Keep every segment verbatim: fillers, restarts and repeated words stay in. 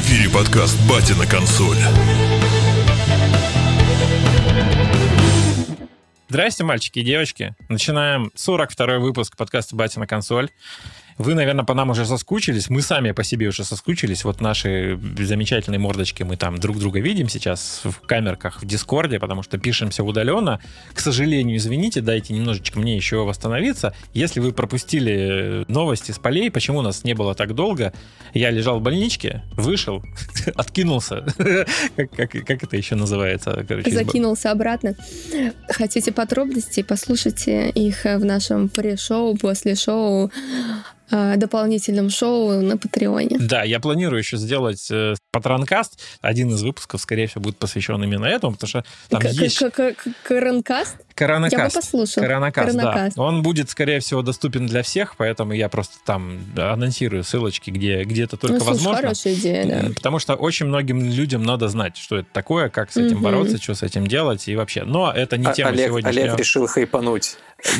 эфире подкаст «Батя на консоль». Здрасте, мальчики и девочки. Начинаем сорок второй выпуск подкаста «Батя на консоль». Вы, наверное, по нам уже соскучились. Мы сами по себе уже соскучились. Вот наши замечательные мордочки, мы там друг друга видим сейчас в камерках в Дискорде, потому что пишемся удаленно. К сожалению, извините, дайте немножечко мне еще восстановиться. Если вы пропустили новости с полей, почему нас не было так долго, я лежал в больничке, вышел, откинулся. Как, как, как это еще называется? Короче, Закинулся обратно. Хотите подробностей? Послушайте их в нашем пре-шоу, после шоу, дополнительном шоу на Патреоне. Да, я планирую еще сделать э, патронкаст. Один из выпусков, скорее всего, будет посвящен именно этому, потому что там есть... Коронкаст? Коронакаст. Я бы послушал. Коронакаст, да. Он будет, скорее всего, доступен для всех, поэтому я просто там анонсирую ссылочки, где, где это только ну, слушай, возможно. Хорошая идея, да. Потому что очень многим людям надо знать, что это такое, как с этим угу. бороться, что с этим делать и вообще. Но это не тема Олег, сегодняшнего... Олег решил хайпануть.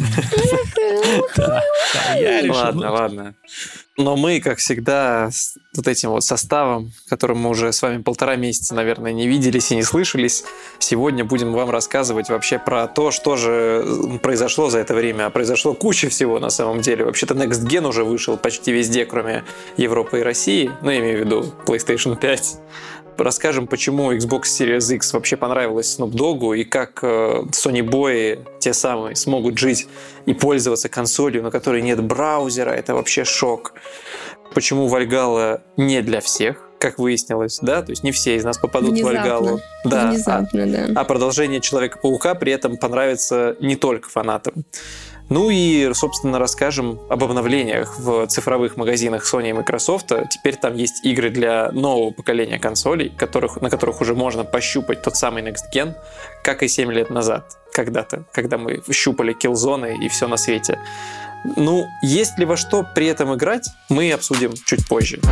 Ладно, ладно. Но мы, как всегда, с вот этим вот составом, которым мы уже с вами полтора месяца, наверное, не виделись и не слышались, сегодня будем вам рассказывать вообще про то, что же произошло за это время. А произошло куча всего на самом деле. Вообще-то Next Gen уже вышел почти везде, кроме Европы и России. Ну, я имею в виду PlayStation пять. Расскажем, почему Xbox Series X вообще понравилась Snoop Dogg'у и как Sony Boy, те самые, смогут жить и пользоваться консолью, на которой нет браузера. Это вообще шок. Почему Valhalla не для всех, как выяснилось, да? То есть не все из нас попадут Внезапно. в Valhalla. Да. Внезапно, а, да. А продолжение Человека-паука при этом понравится не только фанатам. Ну и, собственно, расскажем об обновлениях в цифровых магазинах Sony и Microsoft. Теперь там есть игры для нового поколения консолей, которых, на которых уже можно пощупать тот самый Next Gen, как и семь лет назад, когда-то, когда мы щупали Killzone и все на свете. Ну, есть ли во что при этом играть, мы обсудим чуть позже.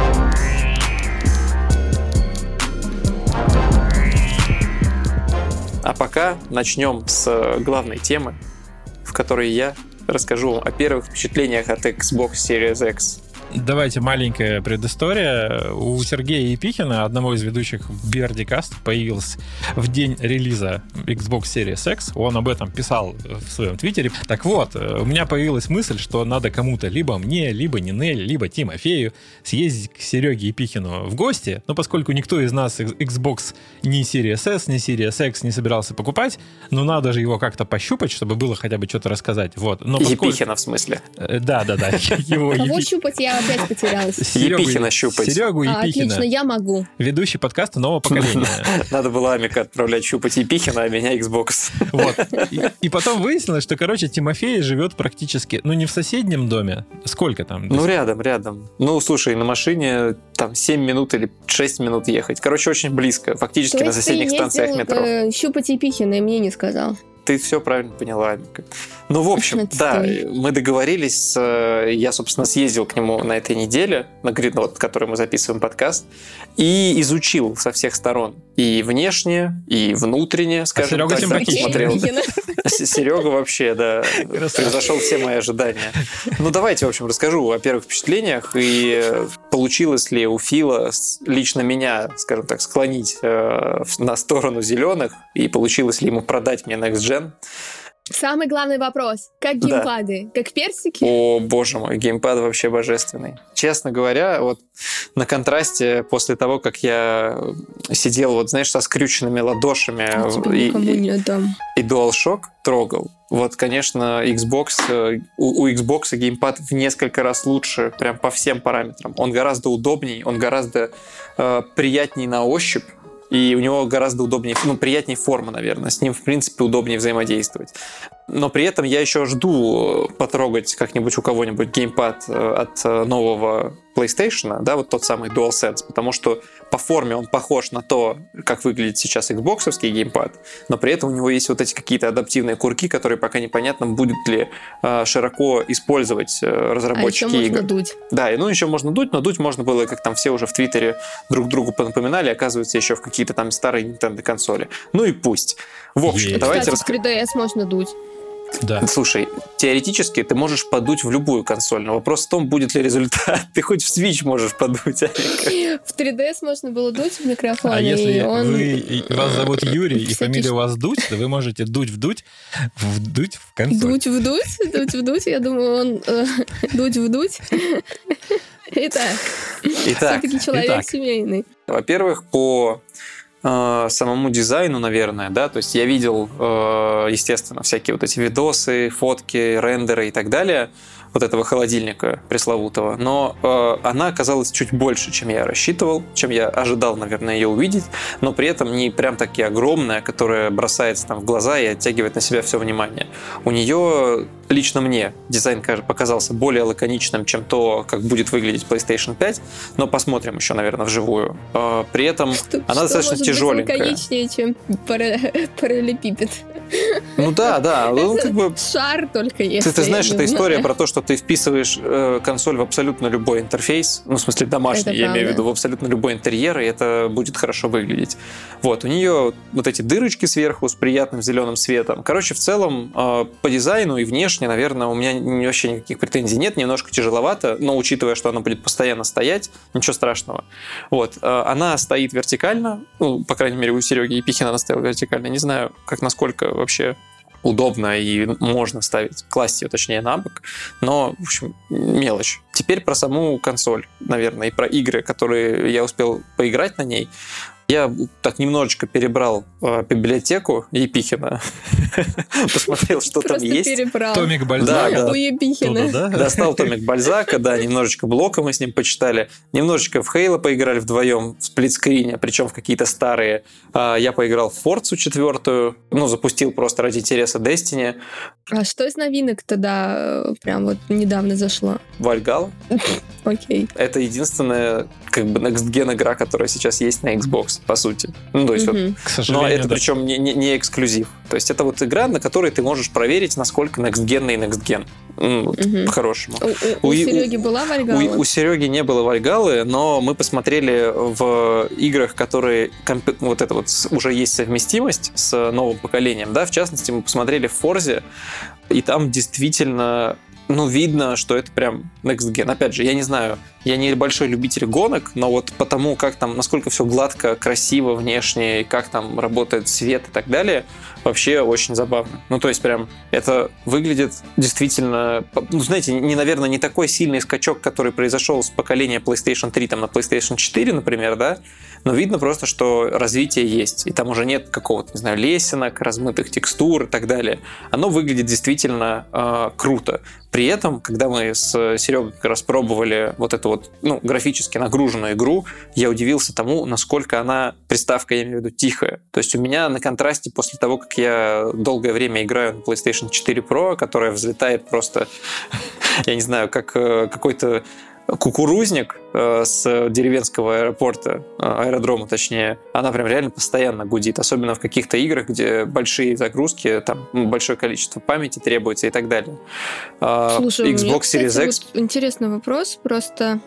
А пока начнем с главной темы, в которой я расскажу вам о первых впечатлениях от Xbox Series X. Давайте маленькая предыстория. У Сергея Епихина, одного из ведущих Бердикаст, появился в день релиза Xbox Series X. Он об этом писал в своем твиттере. Так вот, у меня появилась мысль, что надо кому-то, либо мне, либо Нинель, либо Тимофею, съездить к Сереге Епихину в гости. Но поскольку никто из нас Xbox ни Series S, ни Series X не собирался покупать, но надо же его как-то пощупать, чтобы было хотя бы что-то рассказать. Вот. Но поскольку... Епихина, в смысле? Да, да, да. Кого щупать, я опять потерялась. Серегу, Епихина щупать. Серегу а, Епихина. Отлично, я могу. Ведущий подкаста нового поколения. Надо было Амика отправлять щупать Епихина, а меня Xbox. Вот. И, и потом выяснилось, что, короче, Тимофей живет практически, ну, не в соседнем доме. Сколько там? Ну, рядом, рядом. Ну, слушай, на машине там семь минут или шесть минут ехать. Короче, очень близко. Фактически То на есть соседних ты станциях ездил, метро. Э, щупать Епихина, и мне не сказал. Ты все правильно поняла, Амика. Ну, в общем, да, мы договорились, я, собственно, съездил к нему на этой неделе, на Гринлот, который мы записываем подкаст, и изучил со всех сторон. И внешне, и внутренне, скажем а так. Серега Смотрел. Серега вообще, да, превзошел все мои ожидания. Ну, давайте, в общем, расскажу о первых впечатлениях, и получилось ли у Фила лично меня, скажем так, склонить на сторону зеленых, и получилось ли ему продать мне Next Gen. Самый главный вопрос. Как геймпады? Да. Как персики? О, боже мой, геймпад вообще божественный. Честно говоря, вот на контрасте после того, как я сидел, вот знаешь, со скрюченными ладошами и, и, и DualShock трогал, вот, конечно, Xbox, у, у Xbox геймпад в несколько раз лучше, прям по всем параметрам. Он гораздо удобнее, он гораздо э, приятнее на ощупь. И у него гораздо удобнее, ну, приятнее форма, наверное. С ним, в принципе, удобнее взаимодействовать. Но при этом я еще жду потрогать как-нибудь у кого-нибудь геймпад от нового PlayStation, да, вот тот самый DualSense, потому что по форме он похож на то, как выглядит сейчас Xbox-овский геймпад, но при этом у него есть вот эти какие-то адаптивные курки, которые пока непонятно, будут ли широко использовать разработчики а еще игр. Можно дуть. Да, и ну еще можно дуть, но дуть можно было, как там все уже в Твиттере друг другу напоминали, оказывается, еще в какие-то там старые Nintendo консоли. Ну и пусть. В общем, Есть. давайте... Кстати, в три ди эс можно дуть. Да. Слушай, теоретически ты можешь подуть в любую консоль, но вопрос в том, будет ли результат. Ты хоть в Switch можешь подуть. В три ди эс можно было дуть в микрофон. А если он... вы, вас зовут Юрий, и фамилия у вас Дудь, то вы можете дуть вдуть, вдуть в консоль. Дуть вдуть? Дуть вдуть? Я думаю, он э, дуть вдуть. Итак, Итак, все-таки человек итак. семейный. Во-первых, по э, самому дизайну, наверное, да, то есть я видел, э, естественно, всякие вот эти видосы, фотки, рендеры и так далее вот этого холодильника пресловутого, но э, она оказалась чуть больше, чем я рассчитывал, чем я ожидал, наверное, ее увидеть, но при этом не прям таки огромная, которая бросается там в глаза и оттягивает на себя все внимание. У нее, лично мне, дизайн показался более лаконичным, чем то, как будет выглядеть PlayStation пять, но посмотрим еще, наверное, вживую. Э, при этом Что, она что достаточно может тяжеленькая. Быть лаконичнее, чем пара- параллелепипед. Ну да, да, ну как бы... Шар только если. Ты, ты знаешь, я это не история знаю. про то, что ты вписываешь э, консоль в абсолютно любой интерфейс, ну, в смысле, домашний, Это я имею в правда. виду, в абсолютно любой интерьер, и это будет хорошо выглядеть. Вот, у нее вот эти дырочки сверху с приятным зеленым светом. Короче, в целом, э, по дизайну и внешне, наверное, у меня ни- вообще никаких претензий нет, немножко тяжеловато, но учитывая, что она будет постоянно стоять, ничего страшного. Вот, э, она стоит вертикально, ну, по крайней мере, у Сереги Епихина она стояла вертикально, не знаю, как насколько вообще удобно и можно ставить, класть ее, точнее, на бок, но, в общем, мелочь. Теперь про саму консоль, наверное, и про игры, которые я успел поиграть на ней. Я так немножечко перебрал э, библиотеку Епихина, посмотрел, что там Просто есть. перебрал. Томик Да, Бальзака. да. У Епихина. Туда, да? Достал томик Бальзака, да, немножечко Блока мы с ним почитали, немножечко в Хейла поиграли вдвоем в сплитскрине, причем в какие-то старые. А, Я поиграл в Форцу четвертую, ну, запустил просто ради интереса Destiny, А что из новинок тогда э, прям вот недавно зашло? Valhalla. Окей. Это единственная как бы next-gen игра, которая сейчас есть на Xbox, по сути. Ну, то есть вот, Мгм. К но сожалению, это да. причем не, не, не эксклюзив. То есть это вот игра, на которой ты можешь проверить, насколько next-gen и next-gen. Ну, вот, Мгм. по-хорошему. У, у, У- у Сереги была У, Вальгалла? у Сереги не было Вальгалы, но мы посмотрели в играх, которые комп- вот это вот с- уже есть совместимость с новым поколением, да, в частности, мы посмотрели в Форзе, и там действительно, ну, видно, что это прям next gen. Опять же, я не знаю, я не большой любитель гонок, но вот потому, как там, насколько все гладко, красиво внешне, и как там работает свет и так далее, вообще очень забавно. Ну, то есть прям это выглядит действительно, ну, знаете, не, наверное, не такой сильный скачок, который произошел с поколения PlayStation три там, на PlayStation четыре, например, да, но видно просто, что развитие есть, и там уже нет какого-то, не знаю, лесенок, размытых текстур и так далее. Оно выглядит действительно э, круто. При этом, когда мы с Серегой как раз пробовали вот эту вот, ну, графически нагруженную игру, я удивился тому, насколько она, приставка, я имею в виду, тихая. То есть у меня на контрасте после того, как я долгое время играю на PlayStation четыре Pro, которая взлетает просто, я не знаю, как э, какой-то кукурузник э, с деревенского аэропорта, э, аэродрома точнее, она прям реально постоянно гудит, особенно в каких-то играх, где большие загрузки, там большое количество памяти требуется и так далее. Э, Слушай, Xbox у меня, кстати, Series X... вот интересный вопрос, просто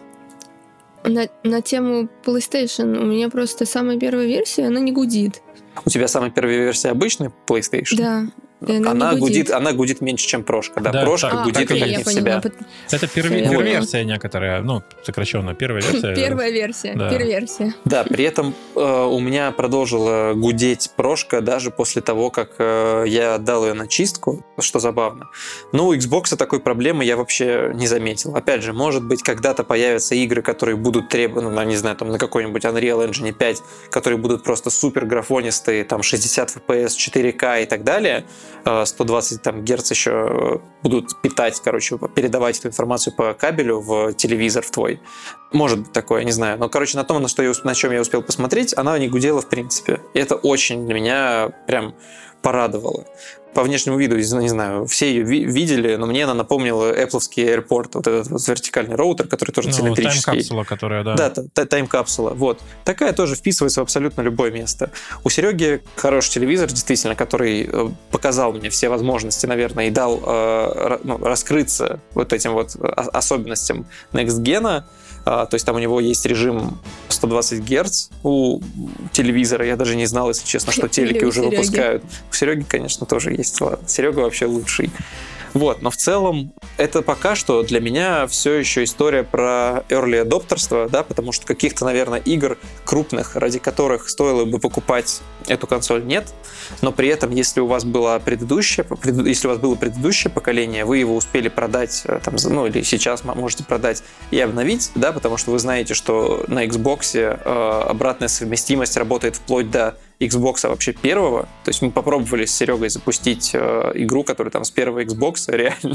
на, на тему PlayStation. У меня просто самая первая версия, она не гудит. У тебя самая первая версия обычной PlayStation? Да. И она Она не гудит. гудит. она гудит меньше, чем прошка. Да, Да, прошка так, гудит так и как есть. не я в себя. поняла. Это перв- Я поняла. версия некоторая, ну, сокращенно, первая версия. Первая версия. Да. Первая версия. Да, при этом э, у меня продолжила гудеть прошка даже после того, как э, я отдал ее на чистку, что забавно. Но у Xbox такой проблемы я вообще не заметил. Опять же, может быть, когда-то появятся игры, которые будут требовать, ну, не знаю, там на какой-нибудь Unreal Engine пять, которые будут просто супер графонистые, там шестьдесят эф пи эс, четыре ка и так далее, э, сто двадцать там, герц еще будут питать, короче, передавать эту информацию по кабелю в телевизор в твой. Может быть такое, не знаю. Но, короче, на том, на, что я, на чем я успел посмотреть, она не гудела в принципе. И это очень для меня прям порадовало. По внешнему виду, не знаю, все ее ви- видели, но мне она напомнила Apple'овский AirPort, вот этот вот вертикальный роутер, который тоже Ну, цилиндрический. тайм-капсула, которая, да. Да, та- та- тайм-капсула. Вот. Такая тоже вписывается в абсолютно любое место. У Сереги хороший телевизор, действительно, который э, показал мне все возможности, наверное, и дал э, ра- ну, раскрыться вот этим вот о- особенностям Next Gen. А, то есть там у него есть режим сто двадцать герц у телевизора. Я даже не знал, если честно, что телеки уже Сереги. выпускают. У Сереги, конечно, тоже есть. Ладно, Серега вообще лучший. Вот, но в целом это пока что для меня все еще история про early adopterство, да, потому что каких-то, наверное, игр крупных, ради которых стоило бы покупать эту консоль, нет. Но при этом, если у вас было предыдущее, если у вас было предыдущее поколение, вы его успели продать, там, ну или сейчас можете продать и обновить, да, потому что вы знаете, что на Xbox э, обратная совместимость работает вплоть до Xbox вообще первого. То есть мы попробовали с Серегой запустить э, игру, которая там с первого Xbox, реально.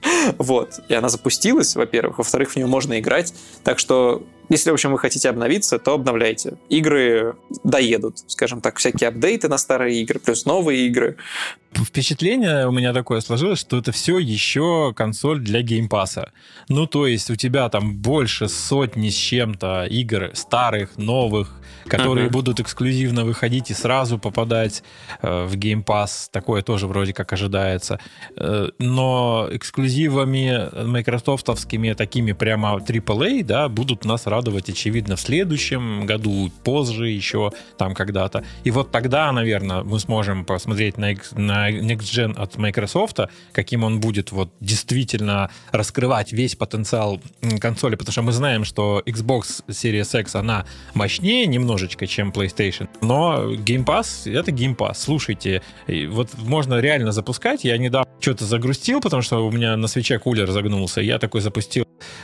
Вот. И она запустилась, во-первых. Во-вторых, в нее можно играть. Так что, если, в общем, вы хотите обновиться, то обновляйте. Игры доедут, скажем так, всякие апдейты на старые игры, плюс новые игры. Впечатление у меня такое сложилось, что это все еще консоль для геймпаса. Ну, то есть у тебя там больше сотни с чем-то игр старых, новых, которые uh-huh. будут эксклюзивно выходить и сразу попадать э, в Game Pass. Такое тоже вроде как ожидается. Э, но эксклюзивами майкрософтовскими, такими прямо трипл эй, да, будут нас радовать, очевидно, в следующем году, позже еще, там когда-то. И вот тогда, наверное, мы сможем посмотреть на, на Next Gen от Microsoft, каким он будет вот действительно раскрывать весь потенциал консоли, потому что мы знаем, что Xbox Series X, она мощнее немножечко, чем PlayStation. Но Game Pass — это Game Pass. Слушайте, вот можно реально запускать. Я недавно что-то загрустил, потому что у меня на свитче кулер загнулся. Я такой запустил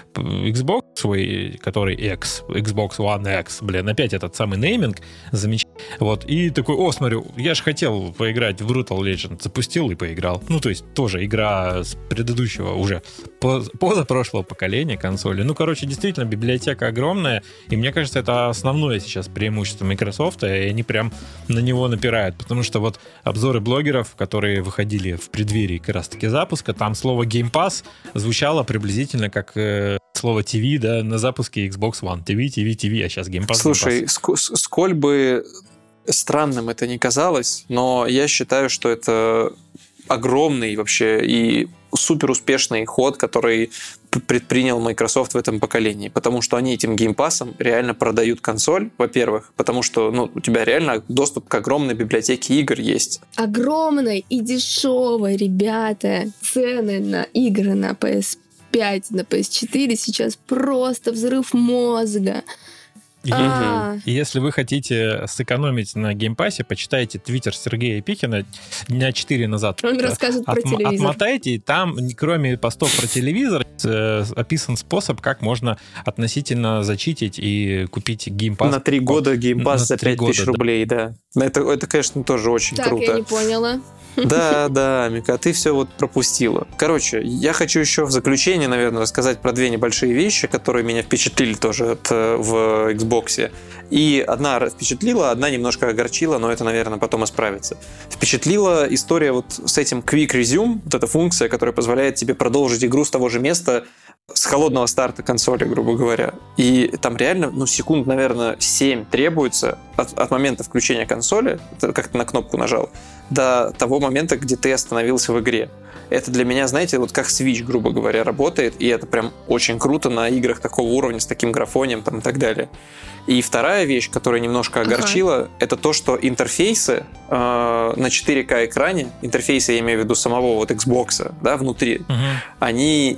Xbox свой, который X, Xbox One X. Блин, опять этот самый нейминг. Замечательно. Вот. И такой, о, смотрю, я же хотел поиграть в Brutal Legend. Запустил и поиграл. Ну, то есть тоже игра с предыдущего уже позапрошлого поколения консоли. Ну, короче, действительно, библиотека огромная. И мне кажется, это основное сейчас преимущество Microsoft, и они прям на него напирают. Потому что вот обзоры блогеров, которые выходили в преддверии как раз-таки запуска, там слово Game Pass звучало приблизительно как э, слово ти ви, да, на запуске Xbox One. ти ви, ти ви, ти ви, а сейчас Game Pass. Слушай, ск- сколь бы странным это ни казалось, но я считаю, что это огромный вообще и супер успешный ход, который предпринял Microsoft в этом поколении, потому что они этим геймпасом реально продают консоль, во-первых, потому что ну, у тебя реально доступ к огромной библиотеке игр есть. Огромной и дешевой, ребята. Цены на игры на пи эс пять, на пи эс четыре сейчас просто взрыв мозга. И, а. и если вы хотите сэкономить на геймпассе, почитайте твиттер Сергея Пикина дня четыре назад. Он расскажет про Отм- телевизор. Отмотайте, и там, кроме постов про телевизор, описан способ, как можно относительно зачитить и купить геймпасс. На три года геймпасс за пять тысяч рублей, да. да. Это, это, конечно, тоже очень так, круто. Так, я не поняла. Да, да, Мика, ты все вот пропустила. Короче, я хочу еще в заключение, наверное, рассказать про две небольшие вещи, которые меня впечатлили тоже от, в Xbox. И одна впечатлила, одна немножко огорчила, но это, наверное, потом исправится. Впечатлила история вот с этим Quick Resume, вот эта функция, которая позволяет тебе продолжить игру с того же места, с холодного старта консоли, грубо говоря. И там реально, ну, секунд, наверное, семь требуется от, от момента включения консоли, как ты на кнопку нажал, до того момента, где ты остановился в игре. Это для меня, знаете, вот как Switch, грубо говоря, работает, и это прям очень круто на играх такого уровня, с таким графонием там, и так далее. И вторая вещь, которая немножко огорчила, ага. это то, что интерфейсы э, на четыре ка экране, интерфейсы, я имею в виду самого вот Xbox, да, внутри, угу. они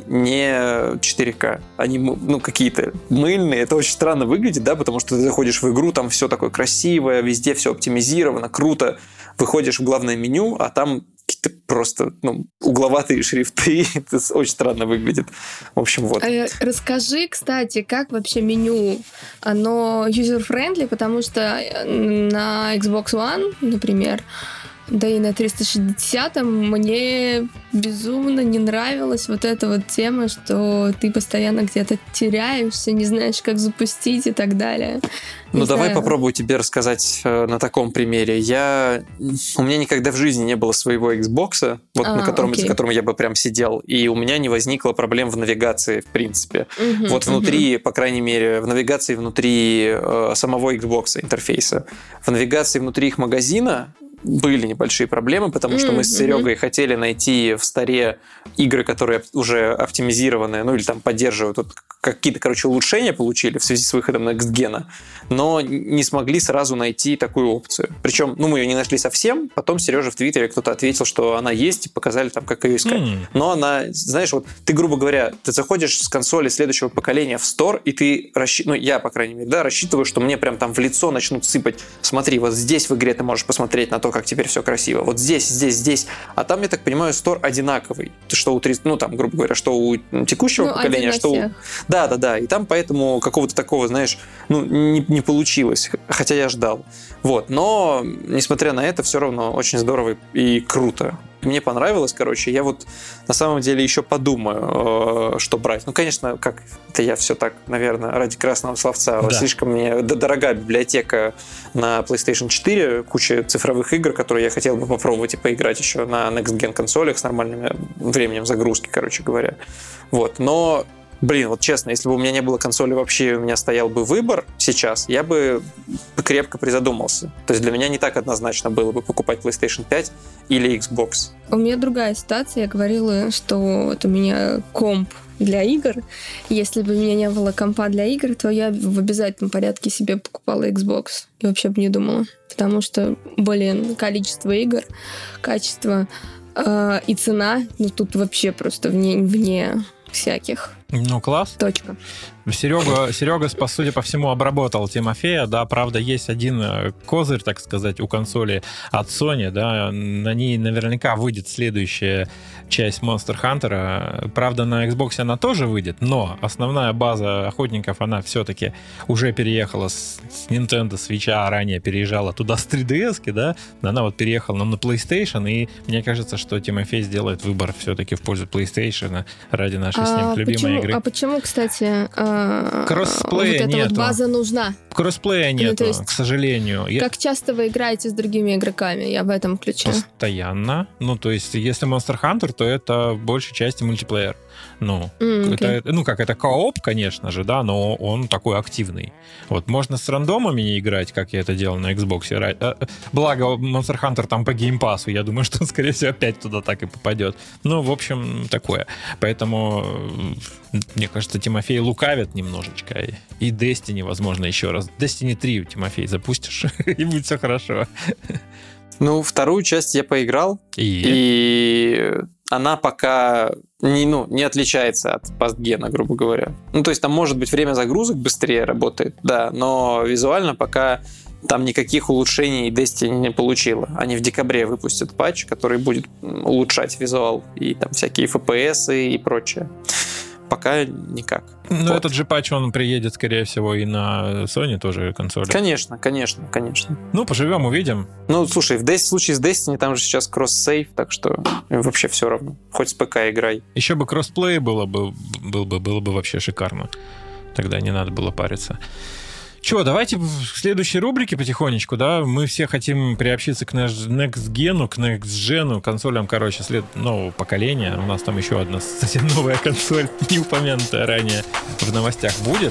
не четыре ка, они ну, какие-то мыльные, это очень странно выглядит, да, потому что ты заходишь в игру, там все такое красивое, везде все оптимизировано, круто, выходишь в главное меню, а там какие-то просто ну, угловатые шрифты. Это очень странно выглядит. В общем, вот. Расскажи, кстати, как вообще меню? Оно user-friendly, потому что на Xbox One, например, да и на триста шестидесятом мне безумно не нравилась вот эта вот тема, что ты постоянно где-то теряешься, не знаешь, как запустить и так далее. Ну, не давай знаю. попробую тебе рассказать э, на таком примере. Я... У меня никогда в жизни не было своего Xbox, вот, а, на котором, за которым я бы прям сидел, и у меня не возникло проблем в навигации, в принципе. Угу, вот внутри, угу. по крайней мере, в навигации внутри э, самого Xbox интерфейса. В навигации внутри их магазина были небольшие проблемы, потому что mm-hmm. мы с Серегой хотели найти в Старе игры, которые уже оптимизированы, ну или там поддерживают, вот какие-то, короче, улучшения получили в связи с выходом Next Gen, но не смогли сразу найти такую опцию. Причем, ну, мы ее не нашли совсем, потом Сереже в Твиттере кто-то ответил, что она есть, и показали там, как ее искать. Mm. Но она, знаешь, вот ты, грубо говоря, ты заходишь с консоли следующего поколения в Store, и ты, расщ... ну, я, по крайней мере, да, рассчитываю, что мне прям там в лицо начнут сыпать. Смотри, вот здесь в игре ты можешь посмотреть на то, как теперь все красиво. Вот здесь, здесь, здесь. А там, я так понимаю, Store одинаковый. Что у, ну, там, грубо говоря, что у текущего ну, поколения, что у... Да, да, да. И там поэтому какого-то такого, знаешь, ну, не, не получилось. Хотя я ждал. Вот. Но, несмотря на это, все равно очень здорово и круто. Мне понравилось, короче, я вот на самом деле еще подумаю, что брать. Ну, конечно, как это я все так, наверное, ради красного словца. Да. Слишком мне дорога библиотека на PlayStation четыре, куча цифровых игр, которые я хотел бы попробовать и поиграть еще на Next Gen консолях с нормальным временем загрузки, короче говоря. Вот, но... Блин, вот честно, если бы у меня не было консоли вообще, у меня стоял бы выбор сейчас, я бы крепко призадумался. То есть для меня не так однозначно было бы покупать PlayStation пять или Xbox. У меня другая ситуация. Я говорила, что вот у меня комп для игр. Если бы у меня не было компа для игр, то я в обязательном порядке себе покупала Xbox. И вообще бы не думала. Потому что, блин, количество игр, качество э, и цена, ну тут вообще просто вне, вне всяких. Ну, класс. Точка. Серега, Серега, по сути, по всему обработал Тимофея, да, правда, есть один козырь, так сказать, у консоли от Sony, да, на ней наверняка выйдет следующая часть Monster Hunter, правда, на Xbox она тоже выйдет, но основная база охотников, она все-таки уже переехала с, с Nintendo Switch, а ранее переезжала туда с три ди эс, да, она вот переехала на PlayStation, и мне кажется, что Тимофей сделает выбор все-таки в пользу PlayStation ради нашей а с ним любимой почему, игры. А почему, кстати, Кроссплея вот эта нету. вот база нужна? Кроссплея нету, ну, есть, к сожалению. Как я... часто вы играете с другими игроками? Я в этом ключе. Постоянно. Ну, то есть, если Monster Hunter, то это в большей части мультиплеер. Ну, mm, okay. это, ну, как это кооп, конечно же, да, но он такой активный. Вот можно с рандомами не играть, как я это делал на Xbox. Благо, Monster Hunter там по геймпасу, я думаю, что он, скорее всего, опять туда так и попадет. Ну, в общем, такое. Поэтому, мне кажется, Тимофей лукавит немножечко. И Destiny, возможно, еще раз. Destiny три, Тимофей, запустишь, и будет все хорошо. Ну, вторую часть я поиграл, и, и она пока не, ну, не отличается от постгена, грубо говоря. Ну, то есть там, может быть, время загрузок быстрее работает, да, но визуально пока там никаких улучшений Destiny не получила. Они в декабре выпустят патч, который будет улучшать визуал и там всякие эф пи эс и прочее. Пока никак. Ну, вот. Этот же патч, он приедет, скорее всего, и на Sony тоже консоли. Конечно, конечно, конечно. Ну, поживем, увидим. Ну, слушай, в, Des- в случае с Destiny там же сейчас кросс-сейв, так что вообще все равно. Хоть с ПК играй. Еще бы кроссплей было бы, было бы, было бы вообще шикарно. Тогда не надо было париться. Чего, давайте в следующей рубрике потихонечку, да, мы все хотим приобщиться к Next Gen, к Next Gen, консолям, короче, след нового поколения. У нас там еще одна совсем новая консоль, не упомянутая ранее в новостях, будет.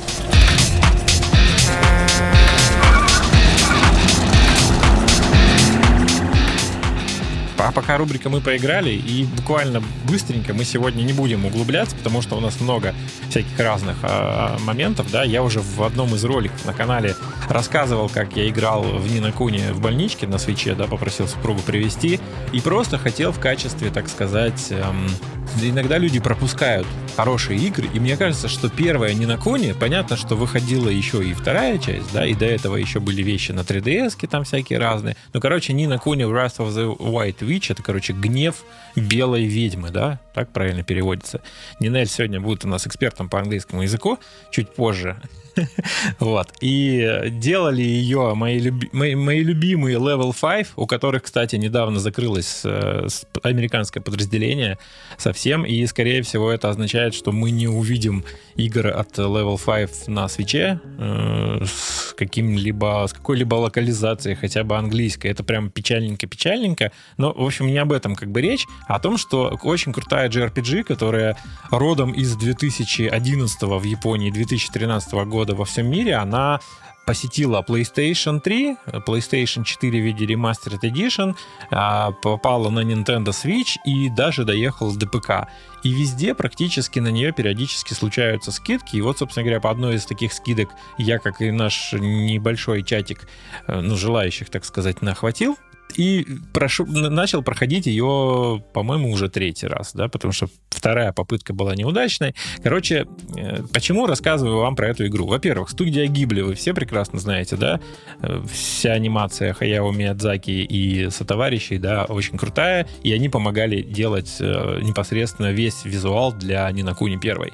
А пока рубрика «Мы поиграли», и буквально быстренько мы сегодня не будем углубляться, потому что у нас много всяких разных э, моментов, да, я уже в одном из роликов на канале рассказывал, как я играл в Ни no Kuni в больничке на свитче, да, попросил супругу привезти, и просто хотел в качестве, так сказать, эм, иногда люди пропускают хорошие игры, и мне кажется, что первая Ни no Kuni, понятно, что выходила еще и вторая часть, да, и до этого еще были вещи на три ди эс, там всякие разные, ну, короче, Ни no Kuni Wrath of the White Witch, это, короче, гнев белой ведьмы, да? Так правильно переводится. Нинель сегодня будет у нас экспертом по английскому языку, чуть позже. Вот. И делали ее мои, люби... мои, мои любимые Level пять, у которых, кстати, недавно закрылось э, американское подразделение совсем, и, скорее всего, это означает, что мы не увидим игр от Level пять на свитче э, с каким-либо, с какой-либо локализацией, хотя бы английской. Это прям печальненько-печальненько. Но, в общем, не об этом как бы речь, а о том, что очень крутая джей ар пи джи, которая родом из две тысячи одиннадцатого в Японии, две тысячи тринадцатого года во всем мире, она посетила PlayStation три, PlayStation четыре в виде Remastered Edition, попала на Nintendo Switch и даже доехала до ПК. И везде практически на нее периодически случаются скидки. И вот, собственно говоря, по одной из таких скидок я, как и наш небольшой чатик, ну, желающих, так сказать, нахватил. И прошу, начал проходить ее, по-моему, уже третий раз, да, потому что вторая попытка была неудачной. Короче, почему рассказываю вам про эту игру? Во-первых, студия Ghibli, вы все прекрасно знаете, да, вся анимация Хаяо Миядзаки и сотоварищей, да, очень крутая, и они помогали делать непосредственно весь визуал для Ни на Куни первой.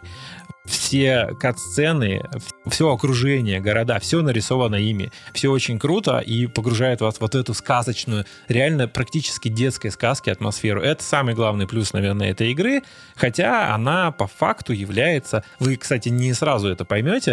Все кат-сцены, все окружение, города, все нарисовано ими. Все очень круто и погружает вас в вот эту сказочную, реально практически детской сказки атмосферу. Это самый главный плюс, наверное, этой игры. Хотя она по факту является... Вы, кстати, не сразу это поймете.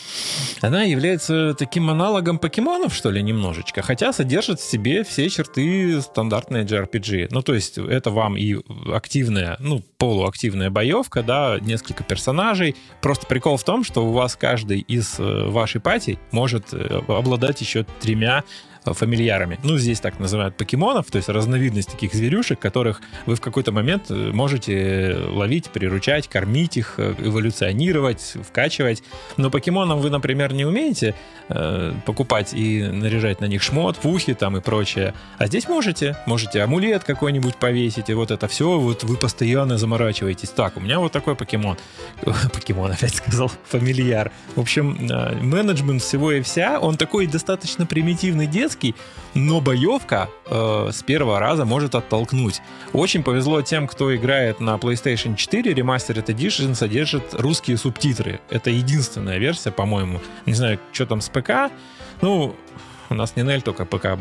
Она является таким аналогом покемонов, что ли, немножечко, хотя содержит в себе все черты стандартной джей ар пи джи. Ну, то есть это вам и активная, ну, полуактивная боевка, да, несколько персонажей. Просто прикол в том, что у вас каждый из вашей пати может обладать еще тремя фамильярами. Ну, здесь так называют покемонов, то есть разновидность таких зверюшек, которых вы в какой-то момент можете ловить, приручать, кормить их, эволюционировать, вкачивать. Но покемонам вы, например, не умеете э, покупать и наряжать на них шмот, пухи там и прочее. А здесь можете. Можете амулет какой-нибудь повесить, и вот это все, вот вы постоянно заморачиваетесь. Так, у меня вот такой покемон. Покемон опять сказал, фамильяр. В общем, менеджмент всего и вся, он такой достаточно примитивный, детский, но боевка э, с первого раза может оттолкнуть. Очень повезло тем, кто играет на PlayStation четыре. Remastered Edition содержит русские субтитры. Это единственная версия, по-моему. Не знаю, что там с ПК. Ну, у нас не Нель, только ПК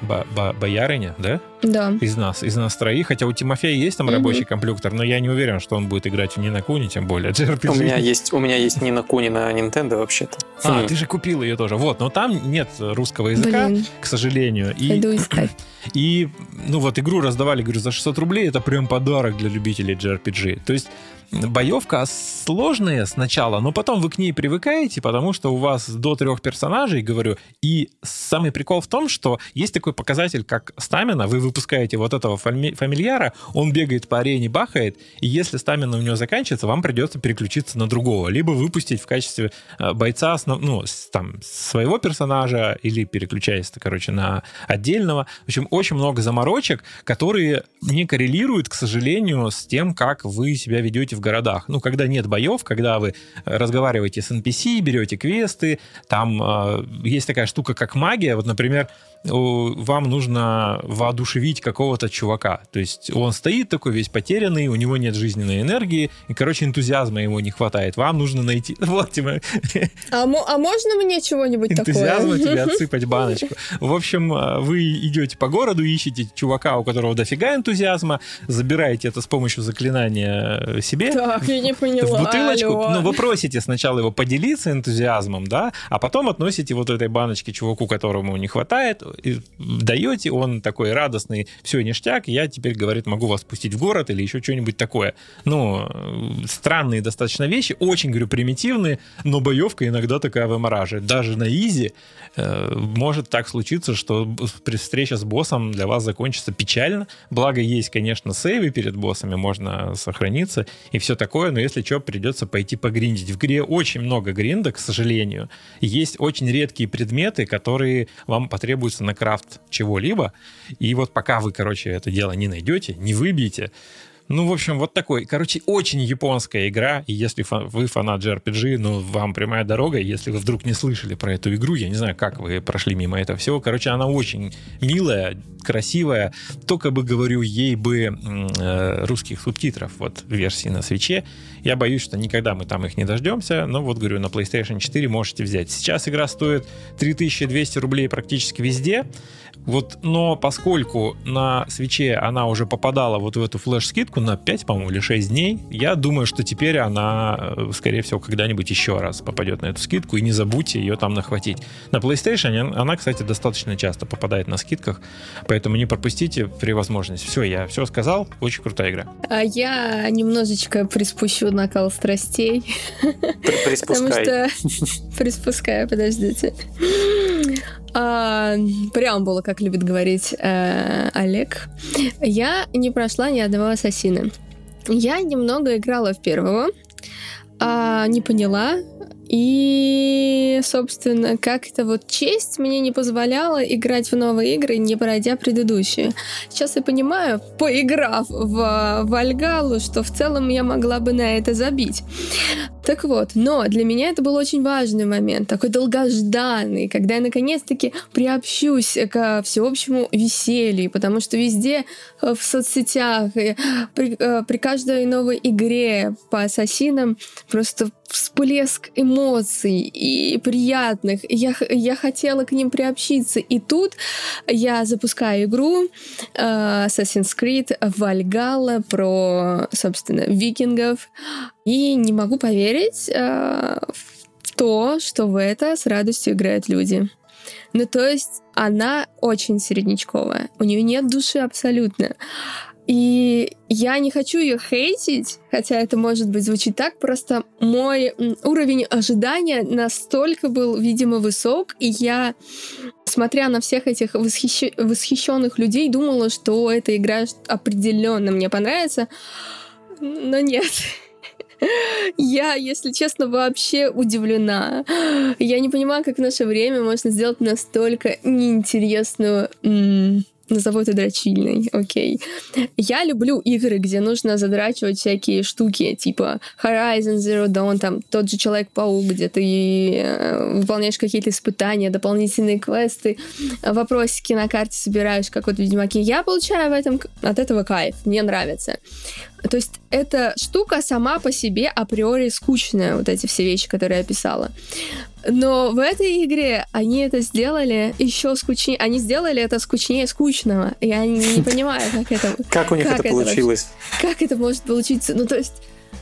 боярыня, да? Да. Из нас, из нас троих. Хотя у Тимофея есть там mm-hmm. рабочий компьютер, но я не уверен, что он будет играть в Ни на Куни, тем более джей ар пи джи. У меня есть, у меня есть Ни на Куни на Nintendo вообще-то. А, mm. ты же купил ее тоже. Вот, но там нет русского языка, Блин. к сожалению. И, Пойду искать. И, ну вот, игру раздавали, говорю, за шестьсот рублей. Это прям подарок для любителей джей ар пи джи. То есть боевка сложная сначала, но потом вы к ней привыкаете, потому что у вас до трех персонажей, говорю, и самый прикол в том, что есть такой показатель, как стамина, вы выпускаете вот этого фами- фамильяра, он бегает по арене, бахает, и если стамина у него заканчивается, вам придется переключиться на другого, либо выпустить в качестве бойца, ну, там, своего персонажа, или переключаясь, короче, на отдельного. В общем, очень много заморочек, которые не коррелируют, к сожалению, с тем, как вы себя ведете в городах. Ну, когда нет боев, когда вы разговариваете с эн пи си, берете квесты, там э, есть такая штука, как магия. Вот, например, вам нужно воодушевить какого-то чувака. То есть он стоит такой весь потерянный, у него нет жизненной энергии, и, короче, энтузиазма ему не хватает. Вам нужно найти... Вот, Тима. А, а можно мне чего-нибудь такое? Энтузиазма тебе отсыпать баночку. В общем, вы идете по городу, ищете чувака, у которого дофига энтузиазма, забираете это с помощью заклинания себе. Так, я не поняла. В бутылочку. Алло. Ну, вы просите сначала его поделиться энтузиазмом, да, а потом относите вот этой баночке чуваку, которому не хватает, и даете, он такой радостный, все, ништяк, я теперь, говорит, могу вас пустить в город или еще что-нибудь такое. Ну, странные достаточно вещи, очень, говорю, примитивные, но боевка иногда такая вымораживает. Даже на изи э, может так случиться, что при встрече с боссом для вас закончится печально. Благо, есть, конечно, сейвы перед боссами, можно сохраниться и все такое, но если что, придется пойти погриндить. В игре очень много гринда, к сожалению. Есть очень редкие предметы, которые вам потребуются на крафт чего-либо. И вот пока вы, короче, это дело не найдете, не выбьете, ну, в общем, вот такой, короче, очень японская игра, и если фан, вы фанат джей ар пи джи, ну, вам прямая дорога, если вы вдруг не слышали про эту игру, я не знаю, как вы прошли мимо этого всего, короче, она очень милая, красивая, только бы, говорю, ей бы э, русских субтитров, вот, версии на свитче, я боюсь, что никогда мы там их не дождемся, но вот, говорю, на PlayStation четыре можете взять. Сейчас игра стоит три тысячи двести рублей практически везде, вот, но поскольку на свитче она уже попадала вот в эту флеш-скидку, скидку на пять, по-моему, или шесть дней. Я думаю, что теперь она, скорее всего, когда-нибудь еще раз попадет на эту скидку, и не забудьте ее там нахватить. На PlayStation она, кстати, достаточно часто попадает на скидках, поэтому не пропустите при возможности. Все, я все сказал. Очень крутая игра. А я немножечко приспущу накал страстей. Приспускай. Потому что... Приспускаю, подождите. А, преамбула, как любит говорить э, Олег. Я не прошла ни одного ассасина. Я немного играла в первого, а, не поняла. И, собственно, как-то вот честь мне не позволяла играть в новые игры, не пройдя предыдущие. Сейчас я понимаю, поиграв в Вальгаллу, что в целом я могла бы на это забить. Так вот, но для меня это был очень важный момент, такой долгожданный, когда я наконец-таки приобщусь к всеобщему веселью, потому что везде в соцсетях, при, при каждой новой игре по ассасинам просто всплеск эмоций и приятных. Я, я хотела к ним приобщиться. И тут я запускаю игру uh, Assassin's Creed Valhalla про, собственно, викингов. И не могу поверить uh, в то, что в это с радостью играют люди. Ну, то есть она очень середнячковая. У нее нет души абсолютно. И я не хочу ее хейтить, хотя это, может быть, звучит так, просто мой уровень ожидания настолько был, видимо, высок, и я, смотря на всех этих восхищ... восхищенных людей, думала, что эта игра определенно мне понравится, но нет. Я, если честно, вообще удивлена. Я не понимаю, как в наше время можно сделать настолько неинтересную... М- назову это дрочильной, окей. Я люблю игры, где нужно задрачивать всякие штуки, типа Horizon Zero Dawn, там тот же Человек-паук, где ты э, выполняешь какие-то испытания, дополнительные квесты, вопросики на карте собираешь, как вот в Ведьмаке. Я получаю в этом, от этого кайф, мне нравится. То есть эта штука сама по себе априори скучная, вот эти все вещи, которые я описала. Но в этой игре они это сделали еще скучнее. Они сделали это скучнее скучного. Я не понимаю, как это... Как у них это получилось? Как это может получиться? Ну, то есть...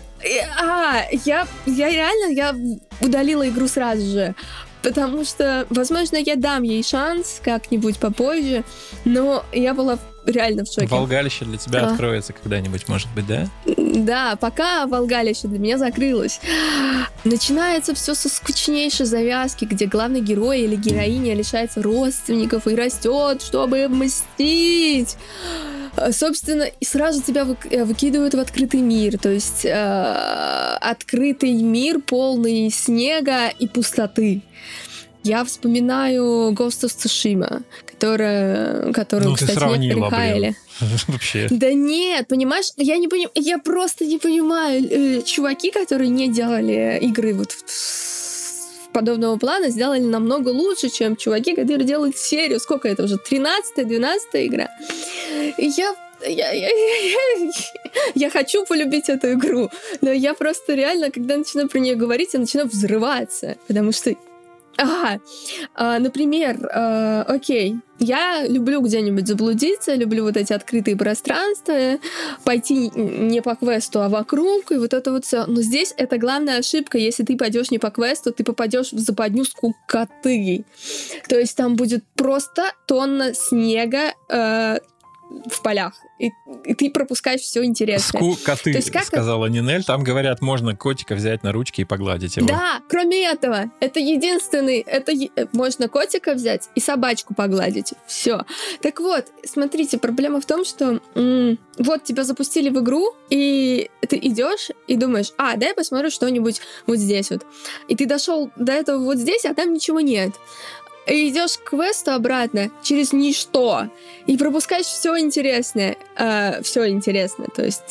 А, я, я реально, я удалила игру сразу же. Потому что, возможно, я дам ей шанс как-нибудь попозже, но я была реально в шоке. Волгалище для тебя а. откроется когда-нибудь, может быть, да? Да, пока Волгалище для меня закрылось. Начинается все со скучнейшей завязки, где главный герой или героиня лишается родственников и растет, чтобы мстить. Собственно, и сразу тебя выкидывают в открытый мир. То есть э, открытый мир, полный снега и пустоты. Я вспоминаю Ghost of Tsushima, которая, которую, ну, кстати, некоторые хаяли. Вообще. Да нет, понимаешь, я не понимаю, я просто не понимаю. Э, чуваки, которые не делали игры вот подобного плана, сделали намного лучше, чем чуваки, которые делают серию. Сколько это уже? тринадцатая, двенадцатая игра. И я Я, я, я, я хочу полюбить эту игру, но я просто реально, когда начинаю про нее говорить, я начинаю взрываться, потому что Ага, а, например, а, окей, я люблю где-нибудь заблудиться, люблю вот эти открытые пространства, пойти не по квесту, а вокруг, и вот это вот все. Но здесь это главная ошибка, если ты пойдешь не по квесту, ты попадешь в западню скукоты. То есть там будет просто тонна снега, э, в полях, и, и ты пропускаешь все интересное. Скукоты, сказала это... Нинель. Там, говорят, можно котика взять на ручки и погладить его. Да, кроме этого, это единственный, это е... можно котика взять и собачку погладить. Все. Так вот, смотрите, проблема в том, что м- вот тебя запустили в игру, и ты идешь и думаешь, а, дай посмотрю что-нибудь вот здесь вот. И ты дошел до этого вот здесь, а там ничего нет. И идешь к квесту обратно через ничто и пропускаешь все интересное. Э, все интересное, то есть...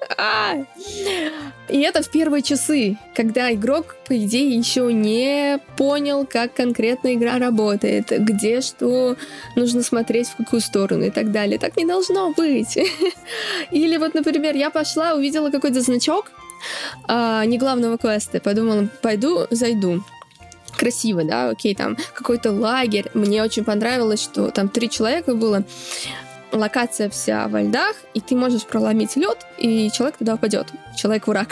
И это в первые часы, когда игрок, по идее, еще не понял, как конкретно игра работает, где что нужно смотреть, в какую сторону и так далее. Так не должно быть. Или вот, например, я пошла, увидела какой-то значок э, не главного квеста, подумала, пойду, зайду. Красиво, да, окей, там какой-то лагерь. Мне очень понравилось, что там три человека было. локация вся во льдах, и ты можешь проломить лед, и человек туда упадет. Человек-враг.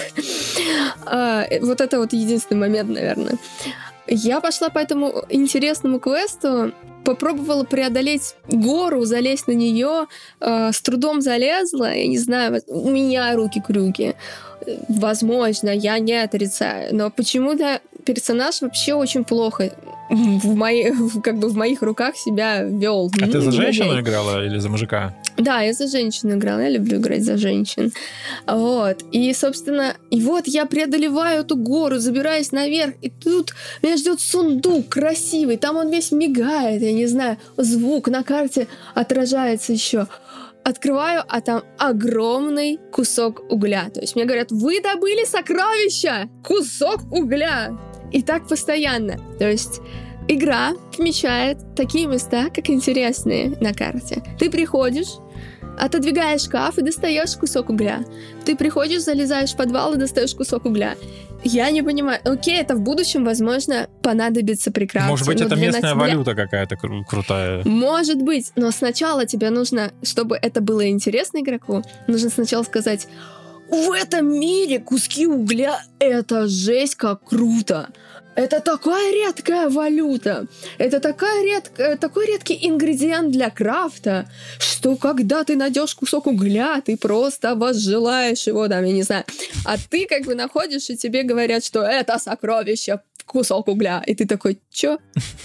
Вот это вот единственный момент, наверное. Я пошла по этому интересному квесту, попробовала преодолеть гору, залезть на нее, э, с трудом залезла, я не знаю, у меня руки-крюки. Возможно, я не отрицаю, но почему-то персонаж вообще очень плохо в, мои, как бы в моих руках себя вел. А ну, ты за женщину играла или за мужика? Да, я за женщину играла, я люблю играть за женщин. Вот, и, собственно, и вот я преодолеваю эту гору, забираюсь наверх, и тут меня ждет сундук красивый, там он весь мигает, я не знаю, звук на карте отражается еще. Открываю, а там огромный кусок угля. То есть мне говорят, вы добыли сокровища! Кусок угля! И так постоянно. То есть игра помечает такие места, как интересные на карте. Ты приходишь, отодвигаешь шкаф и достаешь кусок угля. Ты приходишь, залезаешь в подвал и достаешь кусок угля. Я не понимаю. Окей, это в будущем, возможно, понадобится при крафте. Может быть, это местная тебя... валюта какая-то кру- крутая. Может быть, но сначала тебе нужно, чтобы это было интересно игроку, нужно сначала сказать: в этом мире куски угля — это жесть как круто. Это такая редкая валюта, это такая редкая, такой редкий ингредиент для крафта, что когда ты найдешь кусок угля, ты просто возжелаешь его, там, я не знаю. А ты как бы находишь, и тебе говорят, что это сокровище, кусок угля. И ты такой, чё?